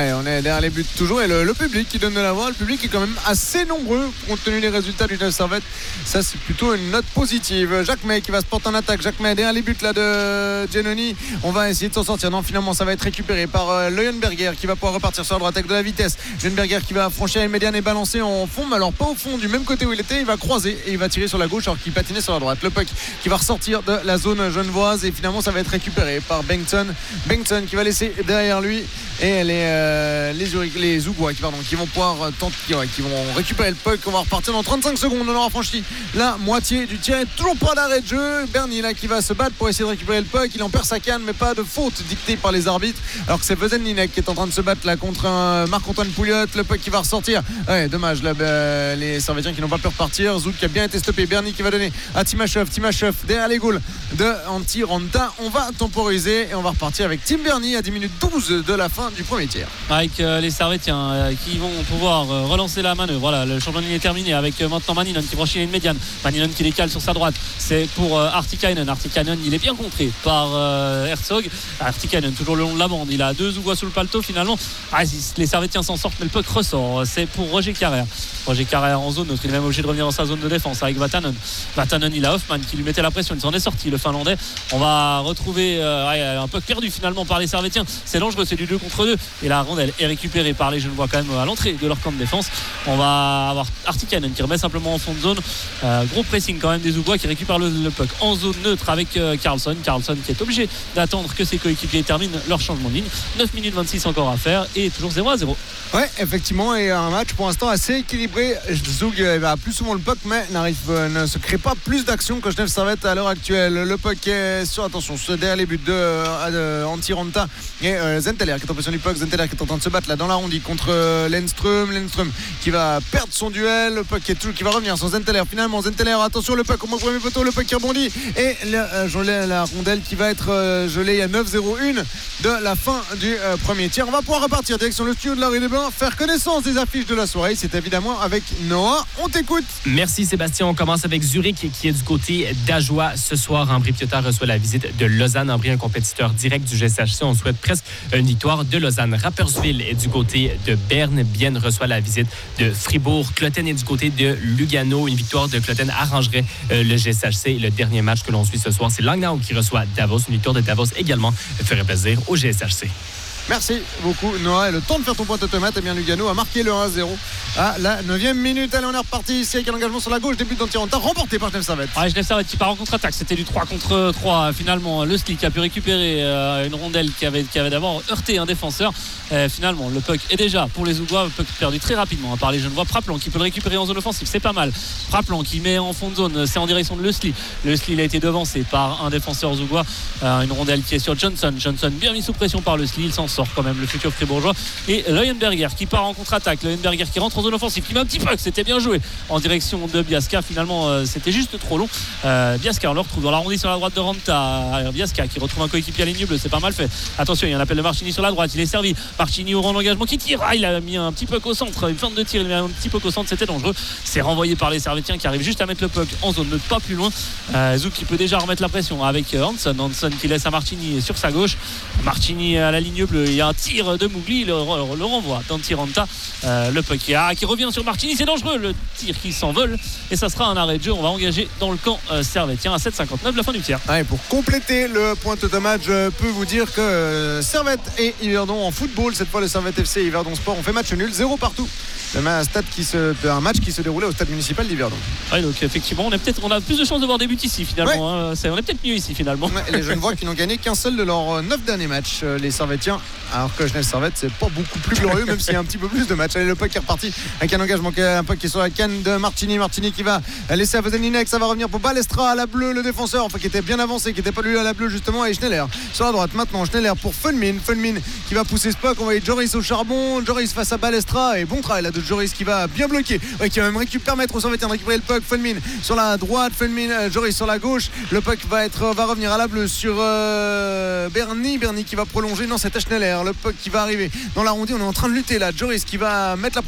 derrière les buts toujours, et le, le public qui donne de la voix. Le public est quand même assez nombreux compte tenu des résultats du Genève Servette. Ça, c'est plutôt une note positive. Jacques May qui va se porter en attaque. Jacques May derrière les buts là de Giannoni. On va essayer de s'en sortir. Non, finalement, ça va être récupéré par euh, Leuenberger qui va pouvoir repartir sur la droite avec de la vitesse. Leuenberger qui va franchir la médiane et balancer en fond, mais alors pas au fond, du même côté où il était. Il va croiser et il va tirer sur la gauche alors qu'il patinait sur la droite. Le puck qui va ressortir de la zone genevoise et finalement, ça va être récupéré par Bengtson. Bengtson qui va laisser derrière lui et les euh, les, Uri- les Zougois qui, pardon, qui vont pouvoir tenter, ouais, qui vont récupérer le puck. On va repartir dans trente-cinq secondes. On aura franchi la moitié du tir. Toujours pas d'arrêt de jeu. Bernie là qui va se battre pour essayer de récupérer le puck. Il en perd sa canne, mais pas de faute dictée par les arbitres. Alors que c'est Veselninek qui est en train de se battre là contre un Marc-Antoine Pouliot. Le puck qui va ressortir. Ouais, dommage là, bah, les Servétiens qui n'ont pas pu repartir. Zouk qui a bien été stoppé. Bernie qui va donner à Timashov. Timashov derrière les goals de Antti Ranta. On va temporiser et on va repartir avec Tim Bernie à dix minutes douze de la fin du premier tiers. Avec euh, les Servétiens euh, qui vont pouvoir euh, relancer la manœuvre. Voilà, le changement de ligne est terminé avec euh, maintenant Maninon qui franchit la ligne médiane. Maninon qui décale sur sa droite. C'est pour euh, Artikainen. Artikainen, il est bien contré par euh, Herzog. Artikainen toujours le long de la bande. Il a deux Zougois sous le paletot finalement. Ah, si les Servétiens s'en sortent, mais le puck ressort. C'est pour Roger Carrère. Roger Carrère en zone neutre. Il est même obligé de revenir dans sa zone de défense avec Vatanen. Vatanen, il a Hoffman qui lui mettait la pression. Il s'en est sorti, le Finlandais. On va retrouver euh, ouais, un puck perdu finalement par les Servétiens. C'est dangereux, c'est du deux contre deux. Et la rondelle est récupérée par les Genevois quand même à l'entrée de leur camp de défense. On va avoir Artikainen qui remet simplement en fond de zone. Euh, gros pressing quand même des Zougois qui récupèrent le, le puck en zone neutre avec euh, Karlsson. Karlsson qui est obligé d'attendre que ses coéquipiers terminent leur changement de ligne. neuf minutes vingt-six encore à faire et toujours zéro à zéro. Ouais, effectivement, et un match pour l'instant assez équilibré. Zoug a plus souvent le puck, mais n'arrive, euh, ne se crée pas plus d'action que Genève Servette à l'heure actuelle. Le puck est sur, attention, derrière les buts de, euh, de Antti Ranta et euh, Zenteler qui est en position du puck. Zenteler qui est en train de se battre là dans l'arrondi contre euh, Lenström. Lenström qui va perdre son duel. Le puck qui, est tout, qui va revenir sur Zenteler. Finalement, Zenteler, attention, le puck au premier poteau, le puck qui rebondit et la, euh, la rondelle qui va être euh, gelée. Il y a neuf zéro un de la fin du euh, premier tiers. On va pouvoir repartir direction le studio de la Rue des Bains, faire connaissance des affiches de la soirée. C'est évidemment avec Noah. On t'écoute. Merci Sébastien. On commence avec Zurich qui est du côté d'Ajoie. Ce soir, Ambry Piotta reçoit la visite de Lausanne. Ambry, un compétiteur direct du G S H C. On souhaite presque une victoire de Lausanne. Rapperswil est du côté de Berne. Bienne reçoit la visite de Fribourg. Cloten est du côté de Lugano. Une victoire de Cloten arrangerait euh, le G S H C. Le dernier match que l'on suit ce soir, c'est Langnau qui reçoit Davos. Une victoire de Davos également ferait plaisir au G S H C. Merci beaucoup Noah. Et le temps de faire ton point automate, eh bien Lugano a marqué le un zéro à la neuvième minute. Allez, on est reparti ici avec un engagement sur la gauche. Début d'Antti Ranta remporté par Genève Servette. Ouais, Genève Servette qui part en contre-attaque. C'était du trois contre trois. Finalement, le Slick a pu récupérer euh, une rondelle qui avait, qui avait d'abord heurté un défenseur. Euh, finalement, le puck est déjà pour les Zougois. Le puck perdu très rapidement hein, par les Genevois. Praplan qui peut le récupérer en zone offensive. C'est pas mal. Praplan qui met en fond de zone. C'est en direction de Le Slick. Le Slick a été devancé par un défenseur Zougois. Euh, une rondelle qui est sur Johnson. Johnson bien mis sous pression par Le Slick. Il s'en sort quand même, le futur fribourgeois. Et Leuenberger qui part en contre-attaque. Leuenberger qui rentre en zone offensive, qui met un petit puck, c'était bien joué en direction de Biasca. Finalement euh, c'était juste trop long. euh, Biasca on le retrouve dans l'arrondi sur la droite de Ranta. Biasca qui retrouve un coéquipier à ligne bleue, c'est pas mal fait. Attention, il y a un appel de Marchini sur la droite, il est servi. Marchini au rang d'engagement qui tire. Ah, il a mis un petit puck au centre, une feinte de tir, il met un petit puck au centre, c'était dangereux. C'est renvoyé par les Servétiens qui arrivent juste à mettre le puck en zone neutre, pas plus loin. euh, Zouk qui peut déjà remettre la pression avec euh, Hanson. Hanson qui laisse à Marchini sur sa gauche. Marchini à la ligne bleue, il y a un tir de Mougli, le, le renvoie d'Antti Ranta. euh, le puck qui, ah, qui revient sur Marchini, c'est dangereux, le tir qui s'envole et ça sera un arrêt de jeu. On va engager dans le camp euh, servétien à sept cinquante-neuf la fin du tiers. Ouais, pour compléter le point de match, je peux vous dire que euh, Servette et Yverdon en football, cette fois le Servette F C et Yverdon Sport ont fait match nul, zéro partout. Un, stade qui se, un match qui se déroulait au stade municipal d'Yverdon. Ouais, donc effectivement on, est peut-être, on a plus de chances de voir des buts ici finalement. Ouais. Hein. C'est, on est peut-être mieux ici finalement. Ouais, les Genevois qui n'ont gagné qu'un seul de leurs neuf derniers matchs, euh, les Servétiens, alors que Genève Servette c'est pas beaucoup plus glorieux même s'il y a un petit peu plus de matchs. Allez, le puck est reparti avec un engagement, un puck qui est sur la canne de Martini. Martini qui va laisser à Veselninek, ça va revenir pour Balestra à la bleue, le défenseur, enfin qui était bien avancé, qui n'était pas lui à la bleue justement, et Schneller sur la droite. Maintenant Schneller pour Funmin, Funmin qui va pousser ce puck. On va aller Joris au charbon, Joris face à Balestra, et bon travail là de Joris qui va bien bloquer, ouais, qui va même récupérer, permettre aux Servétiens de récupérer le puck. Funmin sur la droite, Funmin, euh, Joris sur la gauche. Le puck va être, va revenir à la bleue sur euh, Bernie, Bernie qui va prolonger. Non, c'était Schneller. Le puck qui va arriver dans l'arrondi. On est en train de lutter là. Joris qui va mettre la pression sur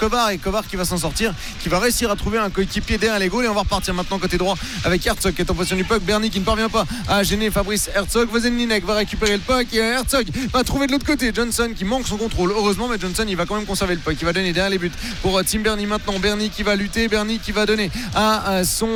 Kovar et Kovar qui va s'en sortir, qui va réussir à trouver un coéquipier derrière les goals et on va repartir maintenant côté droit avec Herzog qui est en position du puck. Bernie qui ne parvient pas à gêner Fabrice Herzog. Vozenlinek va récupérer le puck et Herzog va trouver de l'autre côté Johnson qui manque son contrôle. Heureusement, mais Johnson il va quand même conserver le puck. Il va donner derrière les buts pour Tim Bernie maintenant. Bernie qui va lutter, Bernie qui va donner à son,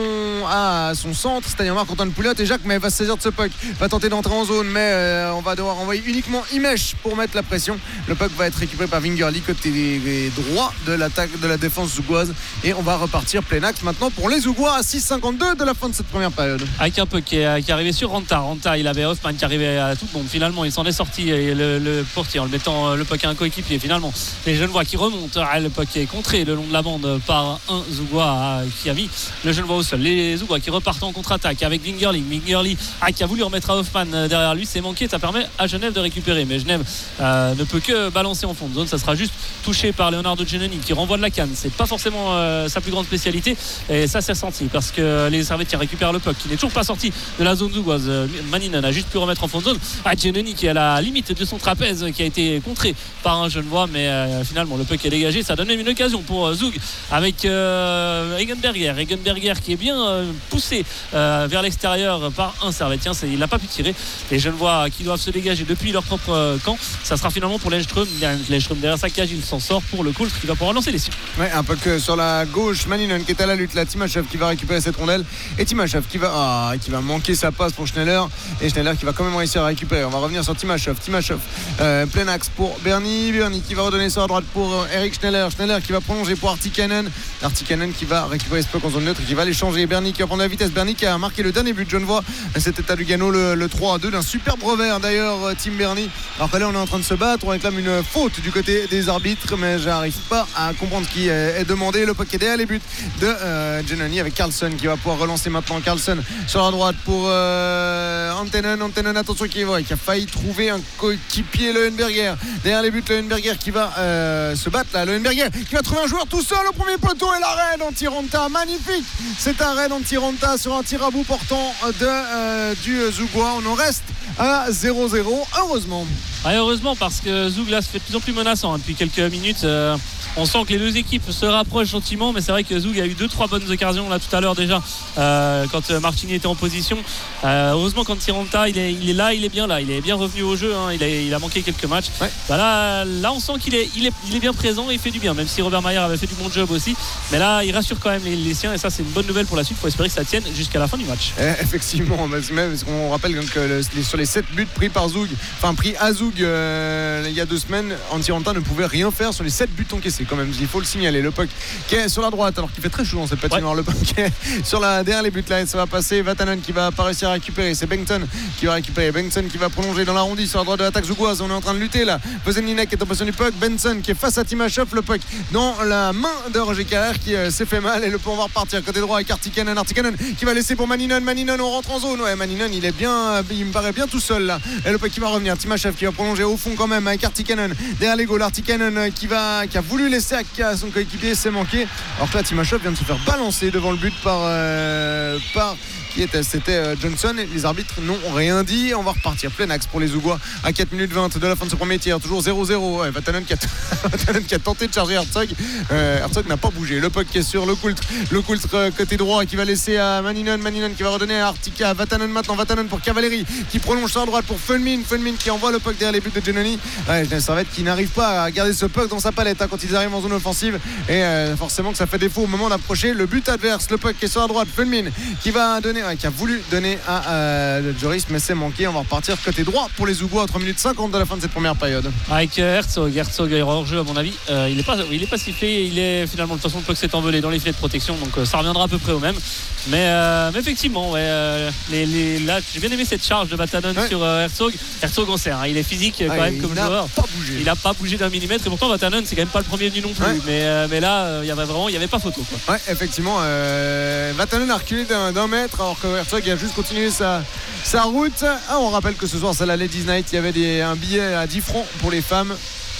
à son centre, c'est-à-dire Marc-Antoine Pouliot et Jacques mais va se saisir de ce puck, va tenter d'entrer en zone, mais euh, on va devoir envoyer uniquement Imèche pour mettre la pression. Le puck va être récupéré par Wingerly côté droit de l'attaque de la défense zougoise et on va repartir plein axe maintenant pour les Zougois à six cinquante-deux de la fin de cette première période. Avec un puck qui est, qui est arrivé sur Ranta. Ranta, il avait Hoffman qui arrivait à tout le monde. Finalement, il s'en est sorti et le, le portier en le mettant le puck à un coéquipier. Finalement, les Genevois qui remontent. Le puck qui est contré le long de la bande par un Zougois qui a mis le Genevois au sol. Les Zougois qui repartent en contre-attaque avec Wingerly. Wingerly ah, qui a voulu remettre à Hoffman derrière lui. C'est manqué. Ça permet à Genève de récupérer. Mais Genève euh, ne peut que balancer en fond de zone. Ça sera juste touché par Leonardo Giannoni qui renvoie de la canne. C'est pas forcément euh, sa plus grande spécialité. Et ça s'est ressenti parce que les Servetiers récupèrent le puck qui n'est toujours pas sorti de la zone zougoise. Maninen a juste pu remettre en fond de zone. Ah, Giannoni qui est à la limite de son trapèze qui a été contré par un Genevois. Mais euh, finalement, le puck est dégagé. Ça donne même une occasion pour euh, Zug avec euh, Egenberger. Egenberger qui est bien euh, poussé euh, vers l'extérieur par un Servetien. C'est, il n'a pas pu tirer. Les Genevois qui doivent se dégager depuis leur propre euh, camp. Ça sera finalement pour Lindström. Lindström derrière sa cage, il s'en sort pour le Colts qui va pouvoir lancer les siens. Ouais, un puck sur la gauche. Maninen qui est à la lutte. Là, Timachev qui va récupérer cette rondelle. Et Timachev qui va, ah, qui va manquer sa passe pour Schneller. Et Schneller qui va quand même réussir à récupérer. On va revenir sur Timachev. Timachev, euh, plein axe pour Bernie. Bernie qui va redonner ça à droite pour euh, Eric Schneller. Schneller qui va prolonger pour Artikainen. Artikainen qui va récupérer ce puck en zone neutre et qui va l'échanger. Bernie qui va prendre la vitesse. Bernie qui a marqué le dernier but de Genevois. C'était à Lugano le, le trois à deux d'un superbe revers d'ailleurs, Tim Bernie. Alors que là on est en train de se battre. On réclame une faute du côté des arbitres, mais j'arrive pas à comprendre ce qui est demandé. Le puck est derrière les buts de euh, Giannoni avec Carlson qui va pouvoir relancer maintenant. Carlson sur la droite pour euh, Antennen. Antennen, attention, qui, ouais, qui a failli trouver un coéquipier, Leuenberger. Derrière les buts, Leuenberger qui va euh, se battre là. Leuenberger qui va trouver un joueur tout seul au premier poteau et l'arrêt d'Antiranta. Magnifique cet arrêt d'Antiranta sur un tir à bout portant de, euh, du Zougois. On en reste à zéro zéro, heureusement. Ah, heureusement parce que Zug là se fait de plus en plus menaçant hein, depuis quelques minutes. Euh, on sent que les deux équipes se rapprochent gentiment, mais c'est vrai que Zug a eu deux trois bonnes occasions là tout à l'heure déjà euh, quand Martini était en position. Euh, heureusement quand Tiranta il est, il est là, il est bien là, il est bien revenu au jeu. Hein, il, a, il a manqué quelques matchs. Ouais. Bah là, là on sent qu'il est, il est, il est bien présent et il fait du bien. Même si Robert Mayer avait fait du bon job aussi, mais là il rassure quand même les, les siens et ça c'est une bonne nouvelle pour la suite. Il faut espérer que ça tienne jusqu'à la fin du match. Eh, effectivement, même parce qu'on rappelle que le, sur les sept buts pris par Zug, enfin pris à Zug euh, il y a deux semaines, Antiranta ne pouvait rien faire sur les sept buts encaissés quand même. Il faut le signaler. Le puck qui est sur la droite alors qu'il fait très chaud dans cette patinoire. Ouais. Le puck qui est sur la derrière les buts là, ça va passer. Vatanen qui va pas réussir à récupérer. C'est Bengtson qui va récupérer. Bengtson qui va prolonger dans l'arrondi sur la droite de l'attaque zougoise. On est en train de lutter là. Vozenlinek est en position du puck. Benson qui est face à Timachev. Le puck dans la main de Roger Carrère qui euh, s'est fait mal et le puck on va repartir côté droit avec Artikainen. Artikainen qui va laisser pour Maninen. Maninen on rentre en zone. Ouais, Maninen il est bien, il me paraît bien tout seul là. Et le puck qui va revenir. Timachev qui va prolonger au fond quand même avec Artikainen derrière les goals. Artikainen qui va qui a voulu laisser à son coéquipier, c'est manqué. Alors que là Timachev vient de se faire balancer devant le but par euh, par qui était, c'était euh, Johnson. Les arbitres n'ont rien dit. On va repartir plein axe pour les Zougois à quatre minutes vingt de la fin de ce premier tir. Toujours zéro zéro. Ouais, Vatanen qui, qui a tenté de charger Herzog. Euh, Herzog n'a pas bougé. Le puck qui est sur le Coultre. Le Coultre euh, côté droit qui va laisser à Maninen. Maninen qui va redonner à Artika. Vatanen maintenant. Vatanen pour Cavalieri qui prolonge sur la droite pour Funmin. Funmin qui envoie le puck derrière les buts de Giannoni. Ouais, Genève Servette qui n'arrive pas à garder ce puck dans sa palette hein, quand ils arrivent en zone offensive. Et euh, forcément que ça fait défaut au moment d'approcher le but adverse. Le puck qui est sur la droite. Funmin qui va donner, ouais, qui a voulu donner à euh, Joris, mais c'est manqué. On va repartir côté droit pour les Zougois à trois minutes cinquante de la fin de cette première période. Avec euh, Herzog, Herzog est hors jeu à mon avis. Euh, il n'est pas, il est pas sifflé. Il est finalement de toute façon le puck s'est envolé dans les filets de protection, donc euh, ça reviendra à peu près au même. Mais, euh, mais effectivement, ouais, euh, les, les, là, j'ai bien aimé cette charge de Vatanen ouais. sur euh, Herzog. Herzog on sait, hein, il est physique quand ah, même comme joueur. Pas bougé. Il n'a pas bougé d'un millimètre et pourtant Vatanen c'est quand même pas le premier venu non plus. Ouais. Mais, euh, mais là, il euh, y avait vraiment, il y avait pas photo. Quoi. Ouais, effectivement, euh, Vatanen a reculé d'un, d'un mètre alors que Herzog a juste continué sa, sa route. Ah, on rappelle que ce soir c'est la Ladies Night. Il y avait des, un billet à dix francs pour les femmes.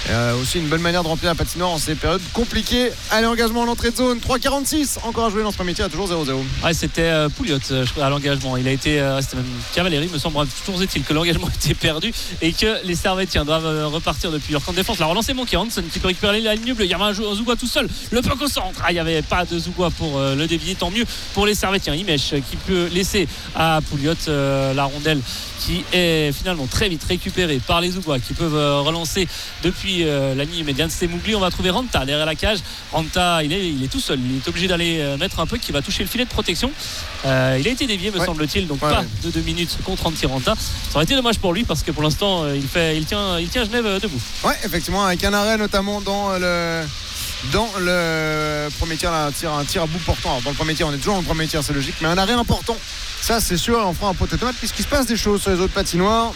Euh, aussi une bonne manière de remplir la patinoire en ces périodes compliquées. Allez, engagement à l'entrée de zone, trois quarante-six encore à jouer dans ce premier tir, toujours zéro zéro. Ouais, c'était euh, Pouliot euh, je crois, à l'engagement. Il a été, euh, c'était même Cavalieri, me semble. Toujours est-il que l'engagement était perdu et que les Servetiens doivent euh, repartir depuis leur camp de défense. La relance est manquée. Hansen qui peut récupérer la ligne bleue. Il y avait un, un Zougoua tout seul. Le puck au centre. Ah, il n'y avait pas de Zougoua pour euh, le dévier. Tant mieux pour les Servetiens. Imèche euh, qui peut laisser à Pouliot euh, la rondelle qui est finalement très vite récupérée par les Zougoua qui peuvent euh, relancer depuis euh, la ligne médiane. C'est Mougli. On va trouver Ranta derrière la cage. Ranta, il est, il est tout seul. Il est obligé d'aller euh, mettre un puck qui va toucher le filet de protection. Euh, il a été dévié, me ouais. semble-t-il. Donc ouais, pas ouais. de deux minutes contre Antti Ranta. Ça aurait été dommage pour lui parce que pour l'instant, euh, il, fait, il, tient, il tient Genève euh, debout. Ouais, effectivement, avec un arrêt notamment dans le. Dans le premier tir, là, un tir, un tir à bout portant. Alors, dans le premier tir, on est toujours dans le premier tir, c'est logique, mais un arrêt important. Ça, c'est sûr, on fera un pot de tomate puisqu'il se passe des choses sur les autres patinoires.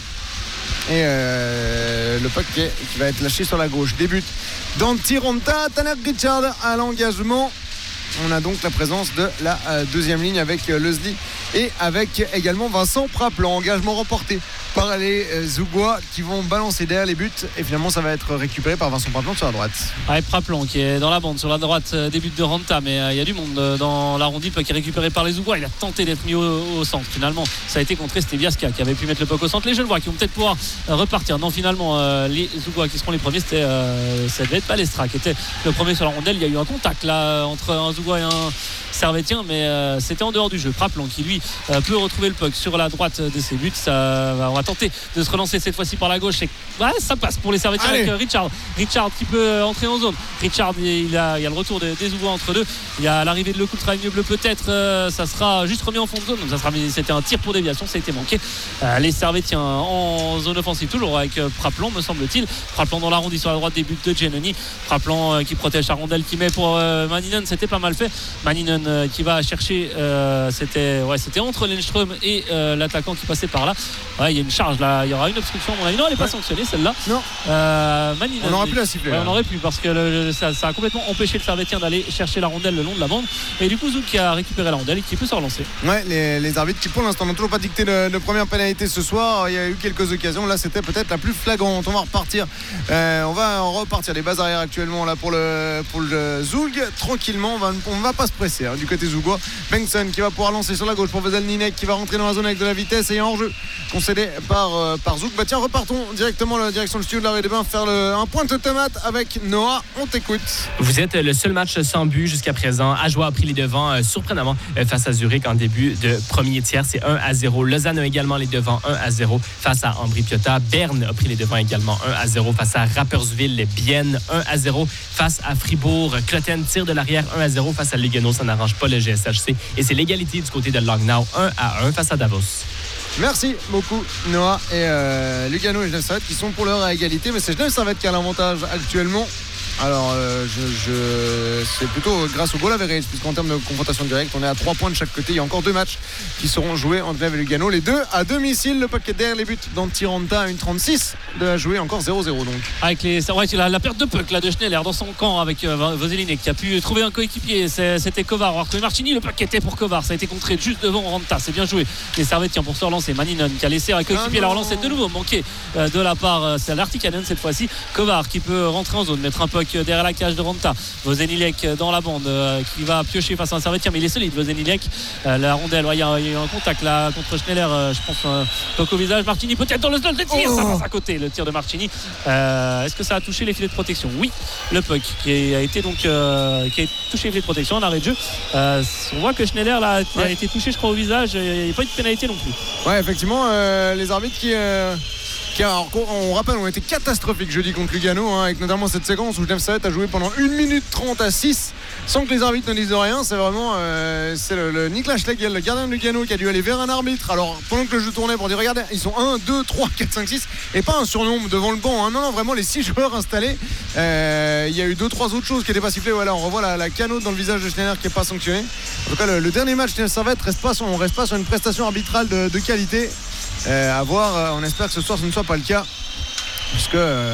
Et euh, le puck qui, qui va être lâché sur la gauche. Débute d'Antti Ranta, Tanner Richard à l'engagement. On a donc la présence de la euh, deuxième ligne avec euh, Leslie et avec également Vincent Praplan. Engagement remporté par les euh, Zougoua qui vont balancer derrière les buts et finalement ça va être récupéré par Vincent Praplan sur la droite. Ouais, Praplan qui est dans la bande sur la droite euh, des buts de Ranta, mais il euh, y a du monde euh, dans l'arrondi, qui est récupéré par les Zougoua. Il a tenté d'être mis au, au centre. Finalement ça a été contré, c'était Biasca qui avait pu mettre le puck au centre. Les Genevois qui vont peut-être pouvoir euh, repartir. Non, finalement euh, les Zougoua qui seront les premiers, c'était euh, ça devait être Balestra qui était le premier sur la rondelle. Il y a eu un contact là entre un Zougoua et un Servetien, mais euh, c'était en dehors du jeu. Praplan qui lui euh, peut retrouver le puck sur la droite de ses buts. Ça, on va tenter de se relancer cette fois-ci par la gauche et ouais, ça passe pour les Servetiens avec euh, Richard Richard qui peut euh, entrer en zone. Richard, il a, il y a le retour de, des Zougoua entre deux. Il y a l'arrivée de Le Coultre à ligne bleue peut-être. Euh, ça sera juste remis en fond de zone. Donc ça sera, c'était un tir pour déviation, ça a été manqué. Euh, les Servetiens en zone offensive toujours avec euh, Praplan, me semble-t-il. Praplan dans l'arrondi sur la droite des buts de Giannoni. Praplan euh, qui protège la rondelle, qui met pour euh, Maninen. C'était pas mal fait. Maninen euh, qui va chercher euh, c'était, ouais, c'était entre Lenström et euh, l'attaquant qui passait par là. Ouais, il y a une charge là, il y aura une obstruction à mon avis. Non, elle n'est pas sanctionnée celle-là. Non. Euh, Maninen, on aurait pu la siffler. Ouais, on aurait pu parce que le, ça, ça a complètement empêché le Servetien d'aller chercher la rondelle le long de la bande. Et du coup Zouk qui a récupéré la rondelle et qui peut se relancer. Ouais, les, les arbitres qui pour l'instant n'ont toujours pas dicté de, de première pénalité ce soir. Il y a eu quelques occasions. Là c'était peut-être la plus flagrante. On va repartir. Euh, on va repartir des bases arrière actuellement là pour le pour le Zoug. Tranquillement, on va, on va pas se presser hein, du côté Zougoua. Bengtson qui va pouvoir lancer sur la gauche pour Veselninek qui va rentrer dans la zone avec de la vitesse et en jeu concédé par, euh, par Zouk. Bah tiens, repartons directement à la direction du studio de la Rue des Bains faire le, un point de tomate avec Noah. On t'écoute. Vous êtes le seul match sans but jusqu'à présent. Ajoie a pris les devants euh, surprenamment euh, face à Zurich en début de premier tiers. C'est un à zéro. Lausanne a également les devants un à zéro face à Ambri-Piotta. Berne a pris les devants également un à zéro face à Rapperswil. Bienne un à zéro face à Fribourg. Cloten tire de l'arrière un à zéro face à Lugano. Ça n'arrange pas le G S H C. Et c'est l'égalité du côté de Langnau un à un face à Davos. Merci beaucoup Noah et euh, Lugano et Genève Servette qui sont pour l'heure à égalité, mais c'est Genève Servette qui a l'avantage actuellement. Alors euh, je, je, c'est plutôt grâce au goal average puisqu'en termes de confrontation directe on est à trois points de chaque côté. Il y a encore deux matchs qui seront joués entre Genève et Lugano, les deux à domicile. Le paquet derrière les buts d'Antti Ranta à une trente-six de la jouer, encore zéro zéro donc. Avec les, ouais, la, la perte de puck là, de Schneller dans son camp avec euh, Voselinek qui a pu trouver un coéquipier, c'est, c'était Kovar. Alors que Martini, le puck était pour Kovar, ça a été contré juste devant Ranta, c'est bien joué. Les Servetiens pour se relancer, Maninen qui a laissé un coéquipier ah la relance est de nouveau manqué euh, de la part, euh, c'est l'Artikanen cette fois-ci. Kovar qui peut rentrer en zone, mettre un puck derrière la cage de Ranta. Vozenilek dans la bande euh, qui va piocher face à un Servetien, mais il est solide Vozenilek. Euh, la rondelle, il ouais, y, y a eu un contact là contre Schneller, euh, je pense euh, donc au visage. Martini peut-être dans le slot de tir, oh. Ça passe à côté le tir de Martini. Euh, est-ce que ça a touché les filets de protection? Oui, le puck qui a été donc euh, qui a touché les filets de protection en arrêt de jeu. Euh, on voit que Schneller là, a ouais. été touché je crois au visage, il n'y a pas eu de pénalité non plus. Ouais, effectivement euh, les arbitres qui euh... Car on rappelle, on était catastrophique jeudi contre Lugano hein, avec notamment cette séquence où Genève Servette a joué pendant une minute trente à six sans que les arbitres ne disent rien. C'est vraiment euh, c'est le, le Niklas Schlegel, le gardien de Lugano, qui a dû aller vers un arbitre. Alors pendant que le jeu tournait pour dire regardez, ils sont un, deux, trois, quatre, cinq, six et pas un surnombre devant le banc. Hein. Non, non, vraiment les six joueurs installés. Euh, il y a eu deux, trois autres choses qui n'étaient pas sifflées. Voilà, on revoit la, la canote dans le visage de Schneider qui n'est pas sanctionnée. En tout cas, le, le dernier match Genève Servette reste pas sur, on reste pas sur une prestation arbitrale de, de qualité. Euh, à voir, euh, on espère que ce soir ce ne soit pas le cas puisque euh,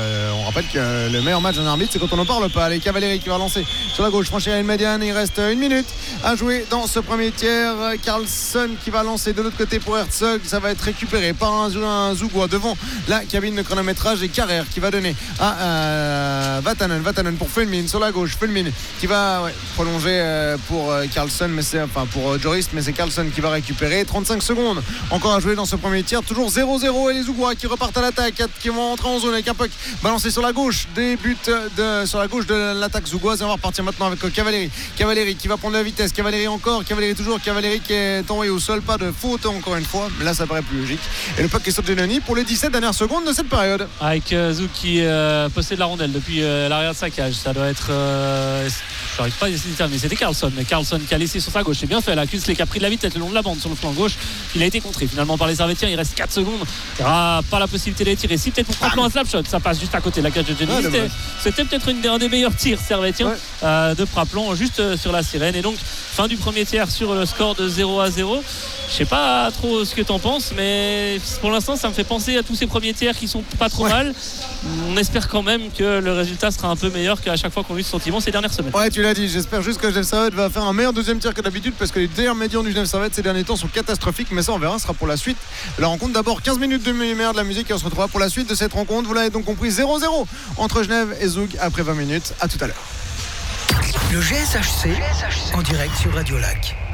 rappelle que le meilleur match d'un arbitre, c'est quand on n'en parle pas. Allez, Cavalieri qui va lancer sur la gauche, franchir la ligne médiane. Il reste une minute à jouer dans ce premier tiers. Carlson qui va lancer de l'autre côté pour Herzog. Ça va être récupéré par un, un Zougoua devant la cabine de chronométrage et Carrère qui va donner à euh, Vatanen. Vatanen pour Fulmin sur la gauche. Fulmin qui va ouais, prolonger euh, pour euh, Carlson, mais c'est enfin pour euh, Joris, mais c'est Carlson qui va récupérer. trente-cinq secondes encore à jouer dans ce premier tiers. Toujours zéro zéro et les Zougoua qui repartent à l'attaque, qui vont entrer en zone avec un puck balancé sur la gauche. Des buts de, sur la gauche de l'attaque Zougoise. Et on va repartir maintenant avec Cavalieri. Cavalieri qui va prendre de la vitesse. Cavalieri encore. Cavalieri toujours. Cavalieri qui est envoyé au sol. Pas de faute encore une fois. Là, ça paraît plus logique. Et le puck est sur Genoni pour les dix-sept dernières secondes de cette période. Avec euh, Zouk qui euh, possède la rondelle depuis euh, l'arrière de sa cage. Ça doit être. Euh, je n'arrive pas à essayer de dire, mais c'était Carlson. Carlson qui a laissé sur sa gauche. C'est bien fait. La Kunsley qui a pris de la vitesse le long de la bande sur le flanc gauche. Il a été contré finalement par les Servetiens. Il reste quatre secondes. Il n'y aura pas la possibilité de les tirer. Si peut-être pour Praplan un slap shot. Ça passe juste à côté de la cage de Genoni. Ouais, c'était, c'était peut-être une des, un des meilleurs tirs Servetiens ouais. euh, de Praplan juste euh, sur la sirène. Et donc, fin du premier tiers sur le score de zéro à zéro. Je sais pas trop ce que t'en penses, mais pour l'instant ça me fait penser à tous ces premiers tiers qui sont pas trop ouais. mal. On espère quand même que le résultat sera un peu meilleur qu'à chaque fois qu'on a eu ce sentiment ces dernières semaines. Ouais, tu l'as dit, j'espère juste que Genève Servette va faire un meilleur deuxième tiers que d'habitude, parce que les tirs médians du Genève Servette ces derniers temps sont catastrophiques, mais ça on verra, ce sera pour la suite. La rencontre, d'abord quinze minutes de meilleure de la musique et on se retrouvera pour la suite de cette rencontre. Vous l'avez donc compris, zéro zéro entre Genève et Zoug après vingt minutes. À tout à l'heure. Le G S H C en direct sur Radio Lac.